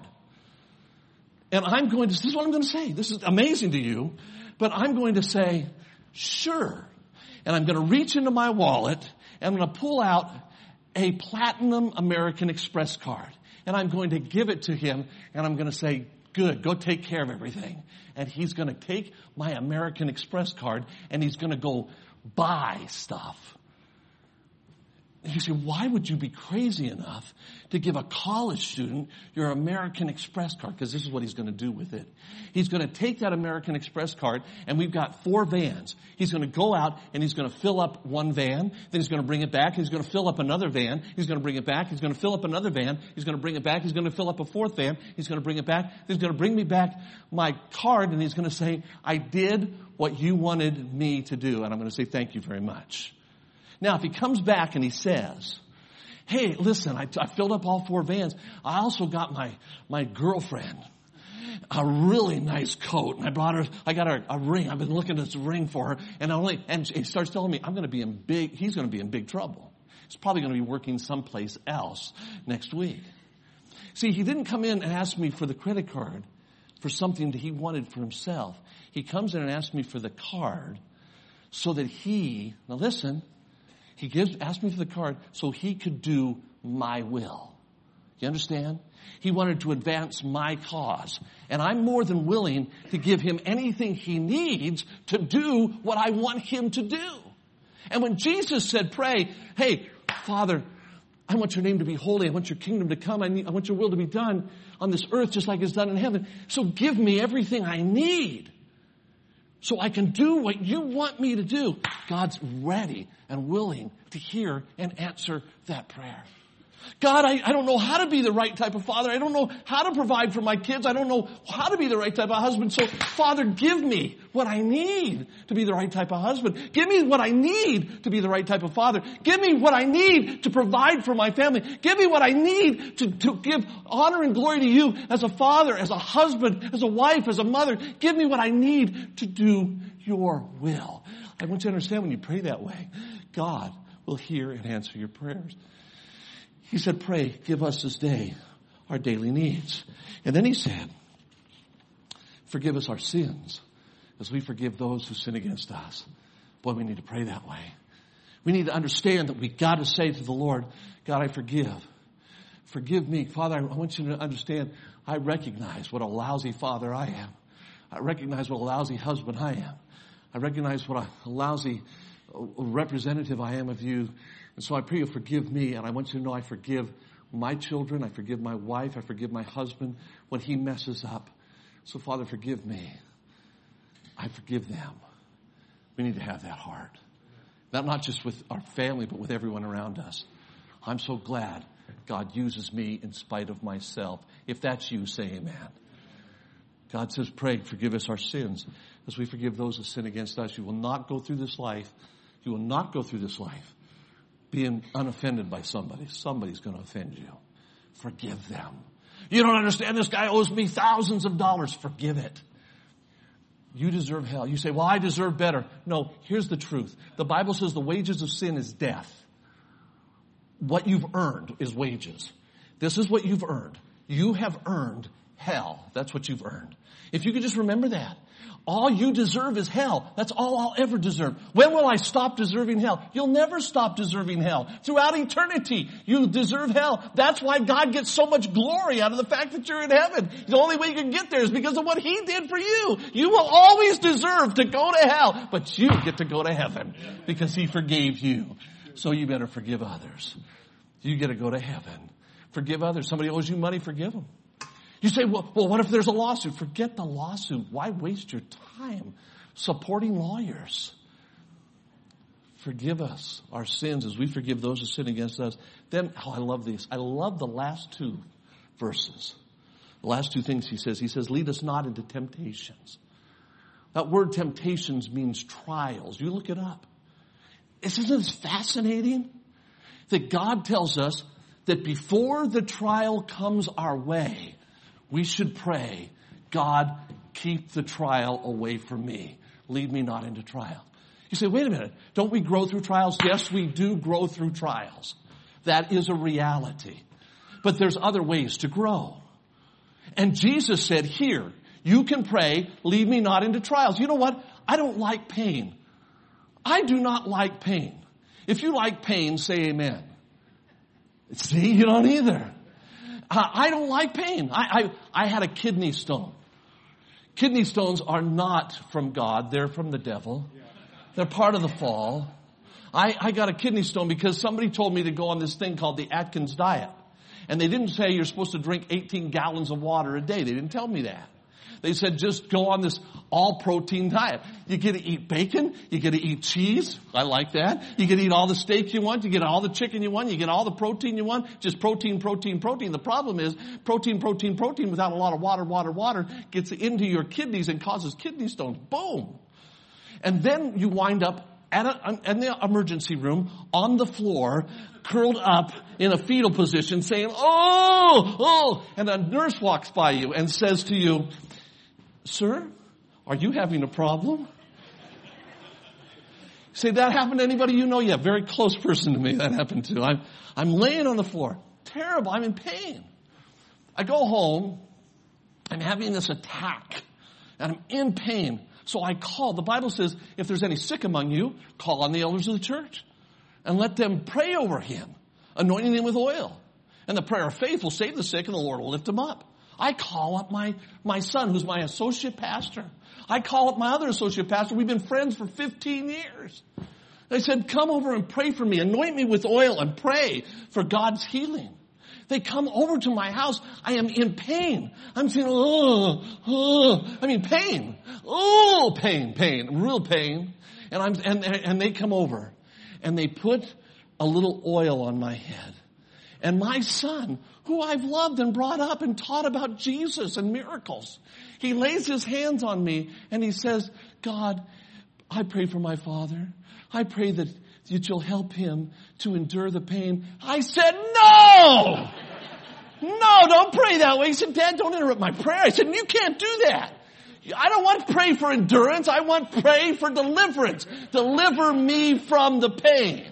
And this is what I'm going to say. This is amazing to you, but I'm going to say, sure. And I'm going to reach into my wallet and I'm going to pull out a Platinum American Express card. And I'm going to give it to him and I'm going to say, good, go take care of everything. And he's going to take my American Express card and he's going to go buy stuff. And you say, why would you be crazy enough to give a college student your American Express card? Because this is what he's going to do with it. He's going to take that American Express card, and we've got 4 vans. He's going to go out, and he's going to fill up one van. Then he's going to bring it back. He's going to fill up another van. He's going to bring it back. He's going to fill up another van. He's going to bring it back. He's going to fill up a 4th van. He's going to bring it back. He's going to bring me back my card, and he's going to say, I did what you wanted me to do. And I'm going to say, thank you very much. Now, if he comes back and he says, hey, listen, I filled up all 4 vans. I also got my girlfriend a really nice coat. And I got her a ring. I've been looking at this ring for her. And he starts telling me he's going to be in big trouble. He's probably going to be working someplace else next week. See, he didn't come in and ask me for the credit card for something that he wanted for himself. He comes in and asks me for the card so that now listen, asked me for the card so he could do my will. You understand? He wanted to advance my cause. And I'm more than willing to give him anything he needs to do what I want him to do. And when Jesus said, pray, hey, Father, I want your name to be holy. I want your kingdom to come. I want your will to be done on this earth just like it's done in heaven. So give me everything I need so I can do what you want me to do. God's ready and willing to hear and answer that prayer. God, I don't know how to be the right type of father. I don't know how to provide for my kids. I don't know how to be the right type of husband. So, Father, give me what I need to be the right type of husband. Give me what I need to be the right type of father. Give me what I need to provide for my family. Give me what I need to give honor and glory to you as a father, as a husband, as a wife, as a mother. Give me what I need to do your will. I want you to understand when you pray that way, God will hear and answer your prayers. He said, pray, give us this day our daily needs. And then he said, forgive us our sins as we forgive those who sin against us. Boy, we need to pray that way. We need to understand that we got to say to the Lord, God, I forgive. Forgive me. Father, I want you to understand, I recognize what a lousy father I am. I recognize what a lousy husband I am. I recognize what a lousy representative I am of you. And so I pray you'll forgive me, and I want you to know I forgive my children, I forgive my wife, I forgive my husband when he messes up. So Father, forgive me. I forgive them. We need to have that heart. Not just with our family, but with everyone around us. I'm so glad God uses me in spite of myself. If that's you, say amen. God says, pray, forgive us our sins as we forgive those who sin against us. You will not go through this life. You will not go through this life being unoffended by somebody. Somebody's going to offend you. Forgive them. You don't understand, this guy owes me thousands of dollars. Forgive it. You deserve hell. You say, well, I deserve better. No, here's the truth. The Bible says the wages of sin is death. What you've earned is wages. This is what you've earned. You have earned hell. That's what you've earned. If you could just remember that. All you deserve is hell. That's all I'll ever deserve. When will I stop deserving hell? You'll never stop deserving hell. Throughout eternity, you deserve hell. That's why God gets so much glory out of the fact that you're in heaven. The only way you can get there is because of what He did for you. You will always deserve to go to hell, but you get to go to heaven because He forgave you. So you better forgive others. You get to go to heaven. Forgive others. Somebody owes you money, forgive them. You say, well, what if there's a lawsuit? Forget the lawsuit. Why waste your time supporting lawyers? Forgive us our sins as we forgive those who sin against us. Then, I love these. I love the last 2 verses. The last 2 things he says, lead us not into temptations. That word temptations means trials. You look it up. Isn't this fascinating? That God tells us that before the trial comes our way, we should pray, God, keep the trial away from me. Lead me not into trial. You say, wait a minute, don't we grow through trials? Yes, we do grow through trials. That is a reality. But there's other ways to grow. And Jesus said, here, you can pray, lead me not into trials. You know what? I don't like pain. I do not like pain. If you like pain, say amen. See, you don't either. I don't like pain. I had a kidney stone. Kidney stones are not from God. They're from the devil. They're part of the fall. I got a kidney stone because somebody told me to go on this thing called the Atkins diet. And they didn't say you're supposed to drink 18 gallons of water a day. They didn't tell me that. They said just go on this all-protein diet. You get to eat bacon. You get to eat cheese. I like that. You get to eat all the steak you want. You get all the chicken you want. You get all the protein you want. Just protein, protein, protein. The problem is protein without a lot of water gets into your kidneys and causes kidney stones. Boom. And then you wind up in the emergency room on the floor, curled up in a fetal position saying, oh, and a nurse walks by you and says to you, sir, are you having a problem? Say, that happened to anybody you know? Yeah, very close person to me that happened to. I'm laying on the floor. Terrible. I'm in pain. I go home. I'm having this attack. And I'm in pain. So I call. The Bible says, if there's any sick among you, call on the elders of the church. And let them pray over him, anointing him with oil. And the prayer of faith will save the sick and the Lord will lift him up. I call up my son, who's my associate pastor. I call up my other associate pastor. We've been friends for 15 years. They said, come over and pray for me. Anoint me with oil and pray for God's healing. They come over to my house. I am in pain. I'm saying, pain. Oh, pain, real pain. And they come over and they put a little oil on my head. And my son, who I've loved and brought up and taught about Jesus and miracles, he lays his hands on me and he says, God, I pray for my father. I pray that you'll help him to endure the pain. I said, no, don't pray that way. He said, Dad, don't interrupt my prayer. I said, you can't do that. I don't want to pray for endurance. I want to pray for deliverance. Deliver me from the pain.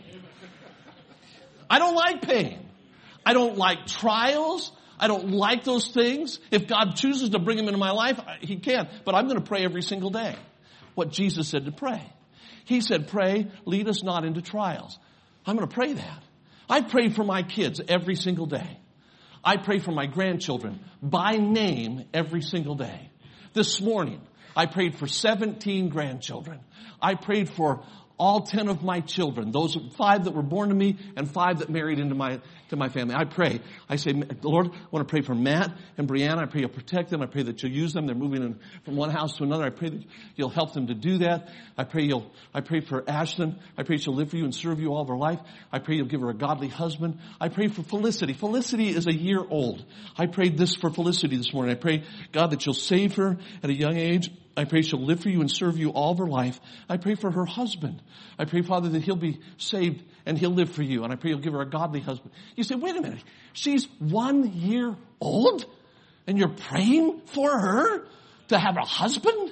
I don't like pain. I don't like trials. I don't like those things. If God chooses to bring them into my life, he can. But I'm going to pray every single day what Jesus said to pray. He said, pray, lead us not into trials. I'm going to pray that. I pray for my kids every single day. I pray for my grandchildren by name every single day. This morning, I prayed for 17 grandchildren. I prayed for all 10 of my children, those 5 that were born to me and 5 that married into my family. I pray. I say, Lord, I want to pray for Matt and Brianna. I pray you'll protect them. I pray that you'll use them. They're moving from one house to another. I pray that you'll help them to do that. I pray for Ashlyn. I pray she'll live for you and serve you all of her life. I pray you'll give her a godly husband. I pray for Felicity. Felicity is a year old. I prayed this for Felicity this morning. I pray, God, that you'll save her at a young age. I pray she'll live for you and serve you all of her life. I pray for her husband. I pray, Father, that he'll be saved and he'll live for you. And I pray you'll give her a godly husband. You say, wait a minute. She's 1 year old and you're praying for her to have a husband?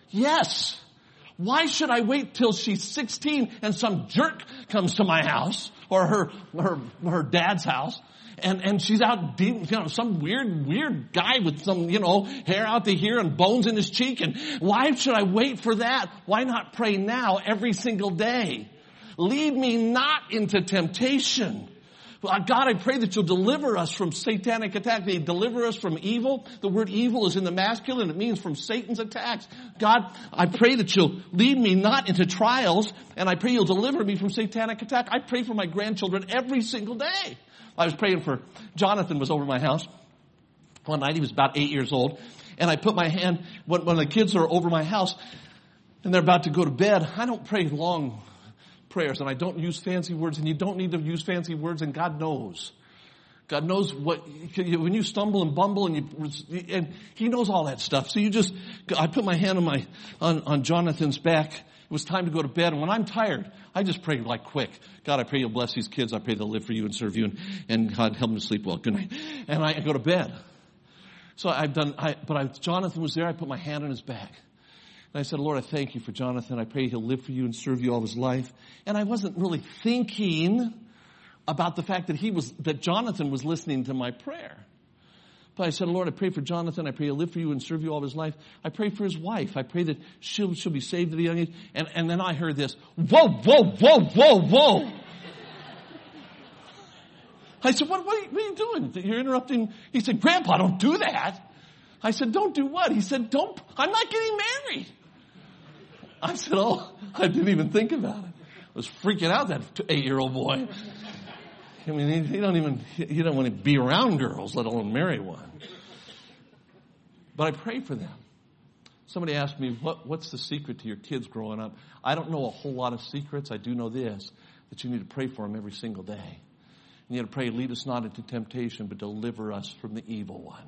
Yes. Why should I wait till she's 16 and some jerk comes to my house or her dad's house? And she's out deep, some weird guy with some, hair out to here and bones in his cheek. And why should I wait for that? Why not pray now every single day? Lead me not into temptation. God, I pray that you'll deliver us from satanic attack. They deliver us from evil. The word evil is in the masculine. It means from Satan's attacks. God, I pray that you'll lead me not into trials. And I pray you'll deliver me from satanic attack. I pray for my grandchildren every single day. I was praying for Jonathan was over my house one night. He was about 8 years old. And I put my hand, when the kids are over my house and they're about to go to bed, I don't pray long prayers and I don't use fancy words, and you don't need to use fancy words, and God knows. God knows when you stumble and bumble and he knows all that stuff. So I put my hand on Jonathan's back. It was time to go to bed. And when I'm tired, I just pray like quick. God, I pray you'll bless these kids. I pray they'll live for you and serve you. And God, help them to sleep well. Good night. And I go to bed. So Jonathan was there. I put my hand on his back. And I said, Lord, I thank you for Jonathan. I pray he'll live for you and serve you all his life. And I wasn't really thinking about the fact that Jonathan was listening to my prayer. But I said, Lord, I pray for Jonathan. I pray he'll live for you and serve you all of his life. I pray for his wife. I pray that she'll be saved at a young age. And then I heard this, whoa, whoa, whoa, whoa, whoa. I said, what are you doing? You're interrupting. He said, Grandpa, don't do that. I said, don't do what? He said, I'm not getting married. I said, I didn't even think about it. I was freaking out, that 8-year-old boy. I mean, he don't want to be around girls, let alone marry one. But I pray for them. Somebody asked me, what's the secret to your kids growing up? I don't know a whole lot of secrets. I do know this, that you need to pray for them every single day. You need to pray, lead us not into temptation, but deliver us from the evil one.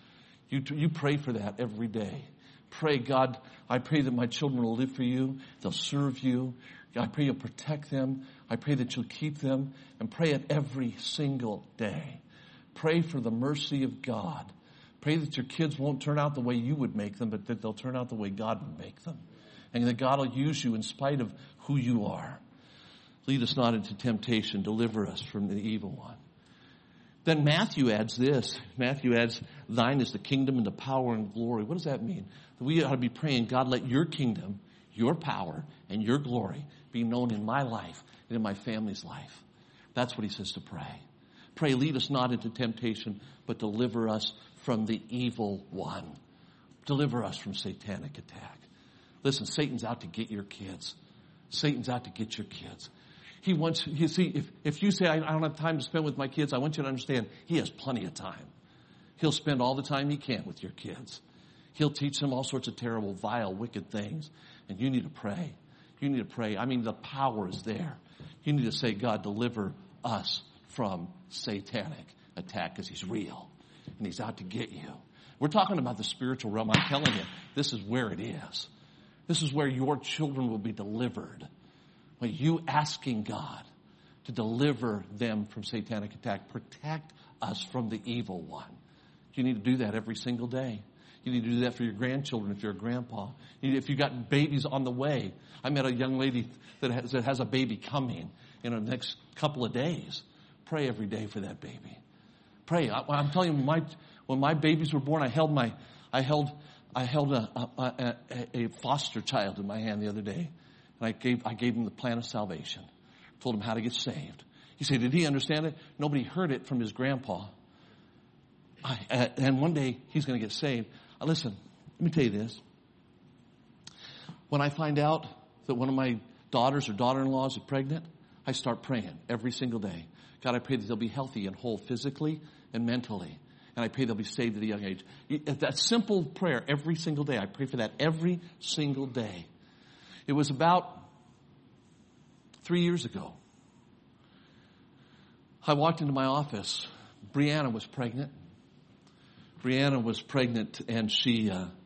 You pray for that every day. Pray, God, I pray that my children will live for you. They'll serve you. I pray you'll protect them. I pray that you'll keep them. And pray it every single day. Pray for the mercy of God. Pray that your kids won't turn out the way you would make them, but that they'll turn out the way God would make them. And that God will use you in spite of who you are. Lead us not into temptation. Deliver us from the evil one. Then Matthew adds this. Matthew adds, thine is the kingdom and the power and glory. What does that mean? We ought to be praying, God, let your kingdom, your power, and your glory be known in my life and in my family's life. That's what he says to pray. Pray, lead us not into temptation, but deliver us from the evil one. Deliver us from satanic attack. Listen, Satan's out to get your kids. Satan's out to get your kids. He wants, you see, if you say, I don't have time to spend with my kids, I want you to understand, he has plenty of time. He'll spend all the time he can with your kids. He'll teach them all sorts of terrible, vile, wicked things. And you need to pray. You need to pray. I mean, the power is there. You need to say, God, deliver us from satanic attack, because he's real. And he's out to get you. We're talking about the spiritual realm. I'm telling you, this is where it is. This is where your children will be delivered. By you asking God to deliver them from satanic attack. Protect us from the evil one. You need to do that every single day. You need to do that for your grandchildren if you're a grandpa. If you've got babies on the way. I met a young lady that has a baby coming in the next couple of days. Pray every day for that baby. Pray. I'm telling you, when my babies were born, I held a foster child in my hand the other day. And I gave him the plan of salvation. Told him how to get saved. He said, did he understand it? Nobody heard it from his grandpa. And one day he's going to get saved. Listen, let me tell you this. When I find out that one of my daughters or daughter-in-laws is pregnant, I start praying every single day. God, I pray that they'll be healthy and whole physically and mentally. And I pray they'll be saved at a young age. That simple prayer every single day. I pray for that every single day. It was about 3 years ago. I walked into my office. Brianna was pregnant. And she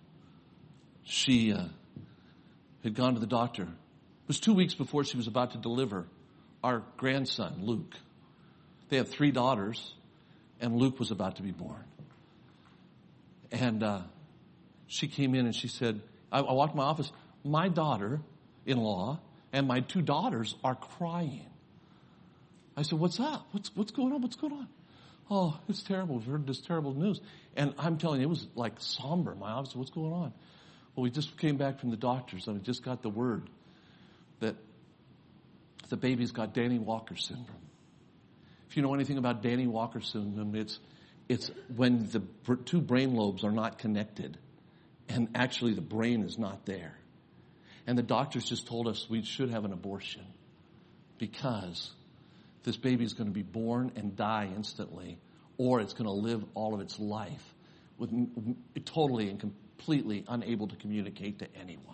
had gone to the doctor. It was 2 weeks before she was about to deliver our grandson, Luke. They had 3 daughters, and Luke was about to be born. And she came in and she said, I walked in my office, my daughter-in-law and my 2 daughters are crying. I said, what's up? What's going on? What's going on? Oh, it's terrible. We've heard this terrible news. And I'm telling you, it was like somber in my office. What's going on? Well, we just came back from the doctors, and I just got the word that the baby's got Danny Walker syndrome. If you know anything about Danny Walker syndrome, it's when the 2 brain lobes are not connected, and actually the brain is not there. And the doctors just told us we should have an abortion because this baby is going to be born and die instantly, or it's going to live all of its life with totally and completely unable to communicate to anyone.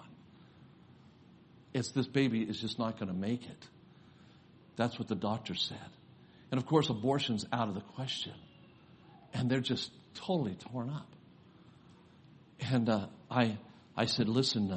This baby is just not going to make it. That's what the doctor said. And of course, abortion's out of the question. And they're just totally torn up. And I said, listen,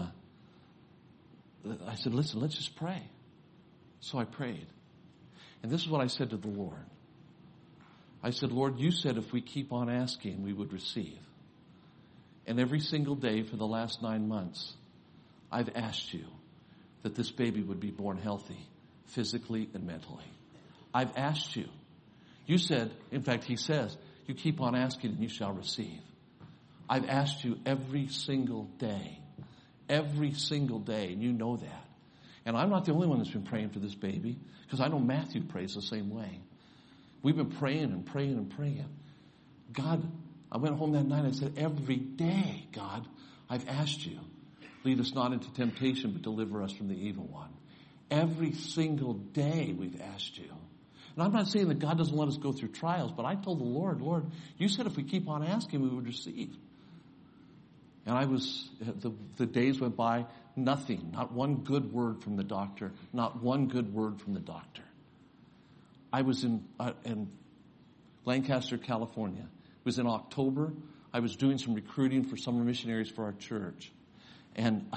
let's just pray. So I prayed. And this is what I said to the Lord. I said, Lord, you said if we keep on asking, we would receive. And every single day for the last 9 months, I've asked you that this baby would be born healthy, physically and mentally. I've asked you. You said, in fact, he says, You keep on asking and you shall receive. I've asked you every single day. Every single day, and you know that. And I'm not the only one that's been praying for this baby, because I know Matthew prays the same way. We've been praying and praying and praying. God, I went home that night and I said, every day, God, I've asked you, lead us not into temptation, but deliver us from the evil one. Every single day we've asked you. And I'm not saying that God doesn't let us go through trials, but I told the Lord, Lord, you said if we keep on asking, we would receive. And the days went by, nothing, not one good word from the doctor, not one good word from the doctor. I was in Lancaster, California. It was in October. I was doing some recruiting for summer missionaries for our church. And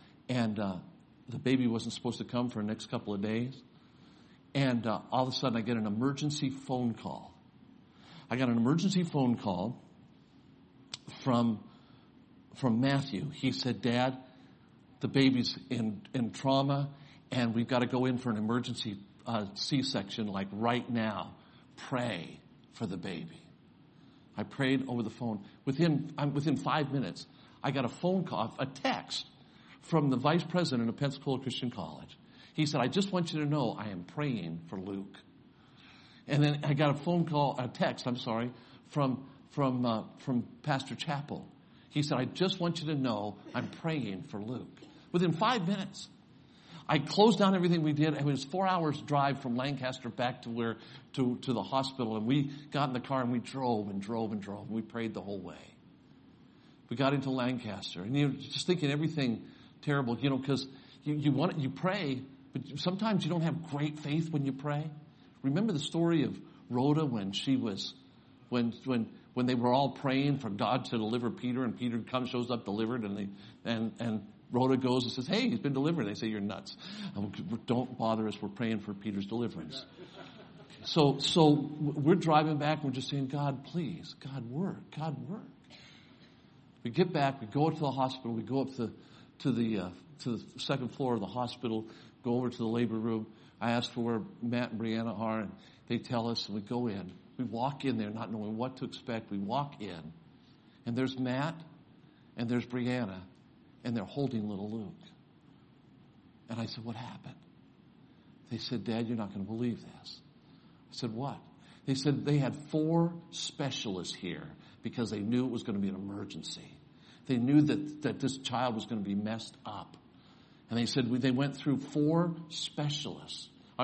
the baby wasn't supposed to come for the next couple of days. And all of a sudden I get an emergency phone call. I got an emergency phone call from Matthew. He said, Dad, the baby's in trauma, and we've got to go in for an emergency C-section like right now. Pray for the baby. I prayed over the phone. Within 5 minutes, I got a phone call, a text from the vice president of Pensacola Christian College. He said, I just want you to know I am praying for Luke. And then I got a text from Pastor Chappell. He said, I just want you to know I'm praying for Luke. Within 5 minutes, I closed down everything we did. It was 4 hours drive from Lancaster back to the hospital. And we got in the car and we drove and drove and drove. And we prayed the whole way. We got into Lancaster. And you're just thinking everything terrible, because you pray, but sometimes you don't have great faith when you pray. Remember the story of Rhoda when she was, when they were all praying for God to deliver Peter, and Peter shows up delivered, and Rhoda goes and says, hey, he's been delivered. They say, you're nuts. Don't bother us. We're praying for Peter's deliverance. So we're driving back. And we're just saying, God, please, God, work. God, work. We get back. We go to the hospital. We go up to the second floor of the hospital, go over to the labor room. I ask for where Matt and Brianna are, and they tell us, and we go in. We walk in there not knowing what to expect. We walk in, and there's Matt, and there's Brianna, and they're holding little Luke. And I said, what happened? They said, Dad, you're not going to believe this. I said, what? They said they had 4 specialists here because they knew it was going to be an emergency. They knew that this child was going to be messed up. And they said they went through 5 specialists,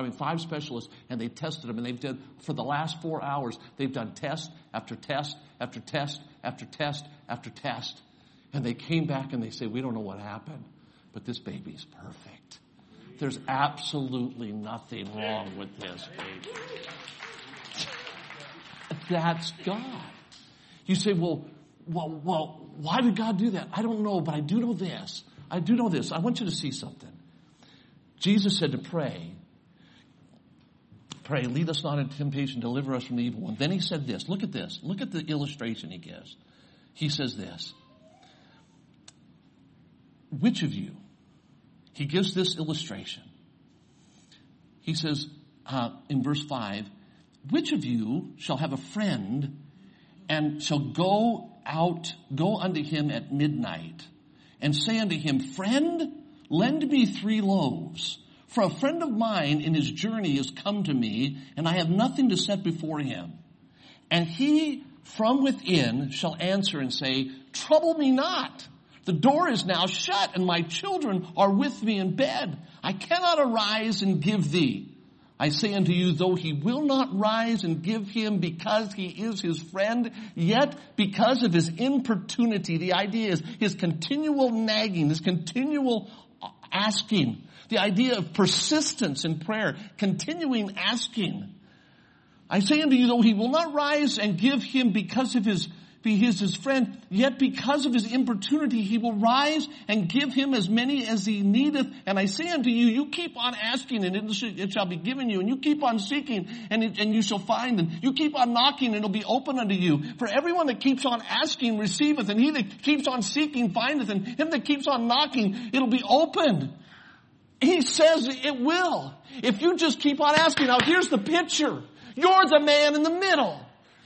and they tested him. And they've done, for the last 4 hours, they've done test after test after test after test after test. And they came back and they say, we don't know what happened, but this baby's perfect. There's absolutely nothing wrong with this baby. That's God. You say, well, why did God do that? I don't know, but I do know this. I want you to see something. Jesus said to pray, lead us not into temptation, deliver us from the evil one. Then he said this. Look at this. Look at the illustration he gives. He says this. Which of you, he gives this illustration. He says in verse 5, which of you shall have a friend and shall go unto him at midnight and say unto him, friend, lend me 3 loaves. For a friend of mine in his journey is come to me, and I have nothing to set before him. And he from within shall answer and say, trouble me not. The door is now shut, and my children are with me in bed. I cannot arise and give thee. I say unto you, though he will not rise and give him because he is his friend, yet because of his importunity, the idea is his continual nagging, his continual asking, the idea of persistence in prayer, continuing asking. I say unto you, though he will not rise and give him because of his friend, yet because of his importunity, he will rise and give him as many as he needeth. And I say unto you, you keep on asking, and it shall be given you. And you keep on seeking, and you shall find. And you keep on knocking, and it'll be open unto you. For everyone that keeps on asking receiveth, and he that keeps on seeking findeth, and him that keeps on knocking, it'll be opened. He says it will. If you just keep on asking. Now here's the picture. You're the man in the middle.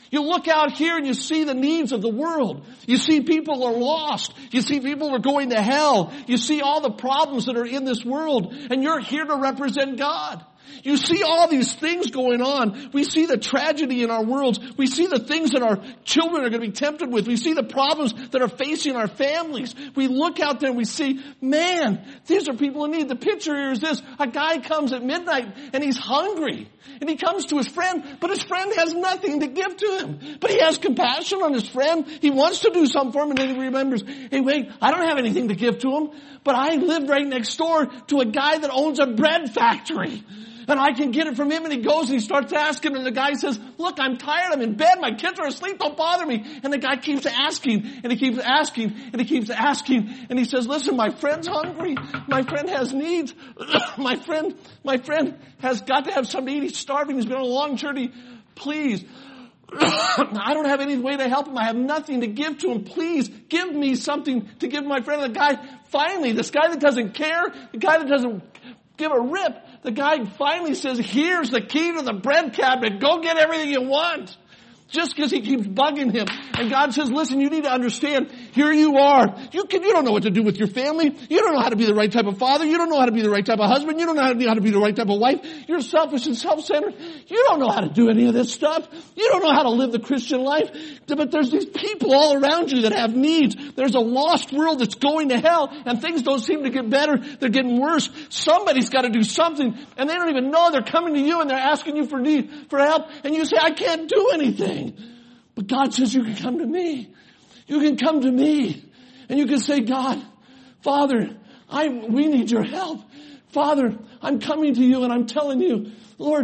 You look out here and you see the needs of the world. You see people are lost. You see people are going to hell. You see all the problems that are in this world. And you're here to represent God. You see all these things going on. We see the tragedy in our worlds. We see the things that our children are going to be tempted with. We see the problems that are facing our families. We look out there and we see, man, these are people in need. The picture here is this. A guy comes at midnight and he's hungry. And he comes to his friend, but his friend has nothing to give to him. But he has compassion on his friend. He wants to do something for him, and then he remembers, hey, wait, I don't have anything to give to him, but I live right next door to a guy that owns a bread factory. And I can get it from him. And he goes and he starts asking, and the guy says, look, I'm tired, I'm in bed, my kids are asleep, don't bother me. And the guy keeps asking, and he keeps asking, and he keeps asking. And he says, listen, my friend's hungry. My friend has needs. my friend has got to have something to eat. He's starving. He's been on a long journey. Please. I don't have any way to help him. I have nothing to give to him. Please give me something to give my friend. And the guy, finally, this guy that doesn't care, the guy that doesn't give a rip, the guy finally says, here's the key to the bread cabinet. Go get everything you want. Just because he keeps bugging him. And God says, listen, you need to understand, here you are. You don't know what to do with your family. You don't know how to be the right type of father. You don't know how to be the right type of husband. You don't know how to be the right type of wife. You're selfish and self-centered. You don't know how to do any of this stuff. You don't know how to live the Christian life. But there's these people all around you that have needs. There's a lost world that's going to hell, and things don't seem to get better. They're getting worse. Somebody's got to do something, and they don't even know. They're coming to you and they're asking you for help, and you say, I can't do anything. But God says you can come to me. You can come to me. And you can say, God, Father, we need your help. Father, I'm coming to you and I'm telling you, Lord,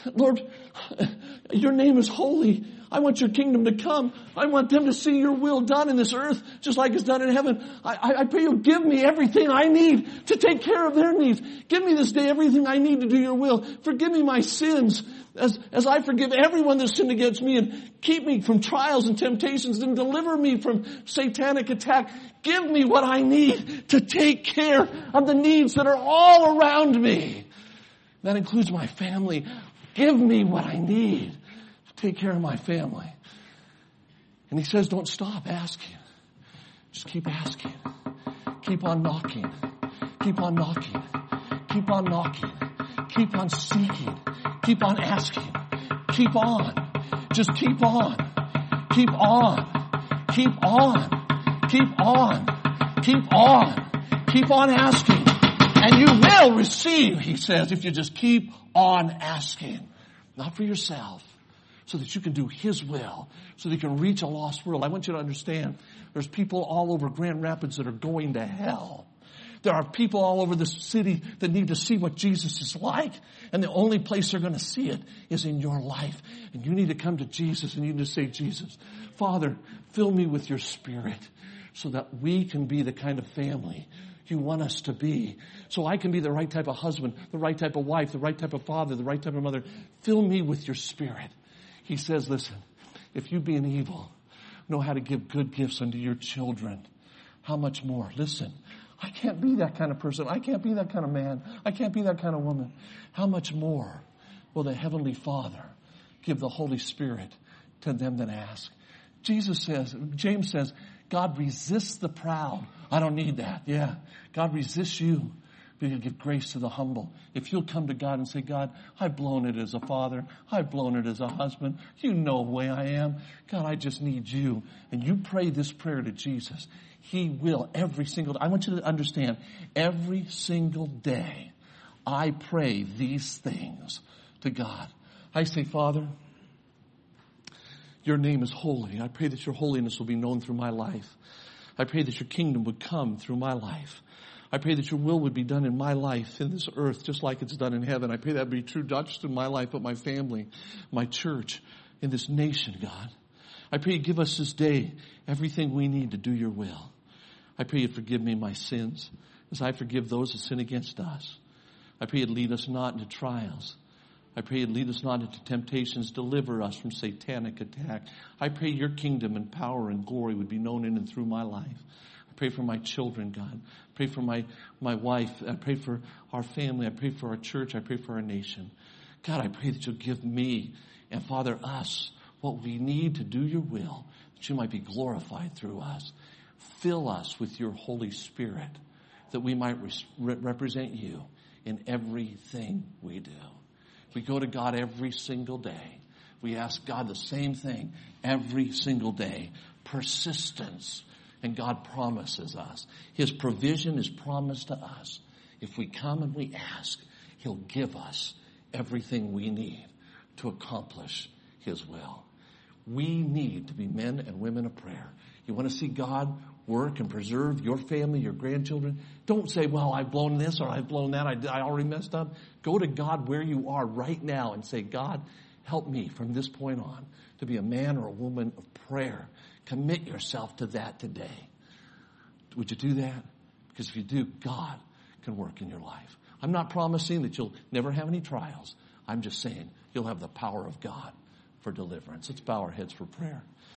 your name is holy. I want your kingdom to come. I want them to see your will done in this earth just like it's done in heaven. I pray you give me everything I need to take care of their needs. Give me this day everything I need to do your will. Forgive me my sins as I forgive everyone that sinned against me, and keep me from trials and temptations, and deliver me from satanic attack. Give me what I need to take care of the needs that are all around me. That includes my family. Give me what I need to take care of my family. And he says, don't stop asking. Just keep asking. Keep on knocking. Keep on knocking. Keep on knocking. Keep on seeking. Keep on asking. Keep on. Just keep on. Keep on. Keep on. Keep on. Keep on. Keep on asking. And you will receive, he says, if you just keep on asking. Not for yourself, so that you can do his will, so that you can reach a lost world. I want you to understand, there's people all over Grand Rapids that are going to hell. There are people all over the city that need to see what Jesus is like. And the only place they're going to see it is in your life. And you need to come to Jesus and you need to say, Jesus, Father, fill me with your Spirit so that we can be the kind of family you want us to be. So I can be the right type of husband, the right type of wife, the right type of father, the right type of mother. Fill me with your Spirit. He says, listen, if you being evil know how to give good gifts unto your children, how much more? Listen, I can't be that kind of person. I can't be that kind of man. I can't be that kind of woman. How much more will the Heavenly Father give the Holy Spirit to them that ask? James says, God resists the proud. I don't need that. Yeah. God resists you, but he'll give grace to the humble. If you'll come to God and say, God, I've blown it as a father. I've blown it as a husband. You know the way I am. God, I just need you. And you pray this prayer to Jesus. He will every single day. I want you to understand, every single day, I pray these things to God. I say, Father, your name is holy. I pray that your holiness will be known through my life. I pray that your kingdom would come through my life. I pray that your will would be done in my life, in this earth, just like it's done in heaven. I pray that would be true, not just in my life, but my family, my church, in this nation, God. I pray you give us this day everything we need to do your will. I pray you forgive me my sins as I forgive those that sin against us. I pray you lead us not into trials. I pray you lead us not into temptations. Deliver us from satanic attack. I pray your kingdom and power and glory would be known in and through my life. I pray for my children, God. I pray for my wife. I pray for our family. I pray for our church. I pray for our nation. God, I pray that you'll give me and, Father, us what we need to do your will, that you might be glorified through us. Fill us with your Holy Spirit, that we might represent you in everything we do. We go to God every single day. We ask God the same thing every single day. Persistence. And God promises us. His provision is promised to us. If we come and we ask, He'll give us everything we need to accomplish His will. We need to be men and women of prayer. You want to see God work and preserve your family, your grandchildren? Don't say, well, I've blown this or I've blown that. I already messed up. Go to God where you are right now and say, God, help me from this point on to be a man or a woman of prayer. Commit yourself to that today. Would you do that? Because if you do, God can work in your life. I'm not promising that you'll never have any trials. I'm just saying you'll have the power of God for deliverance. Let's bow our heads for prayer.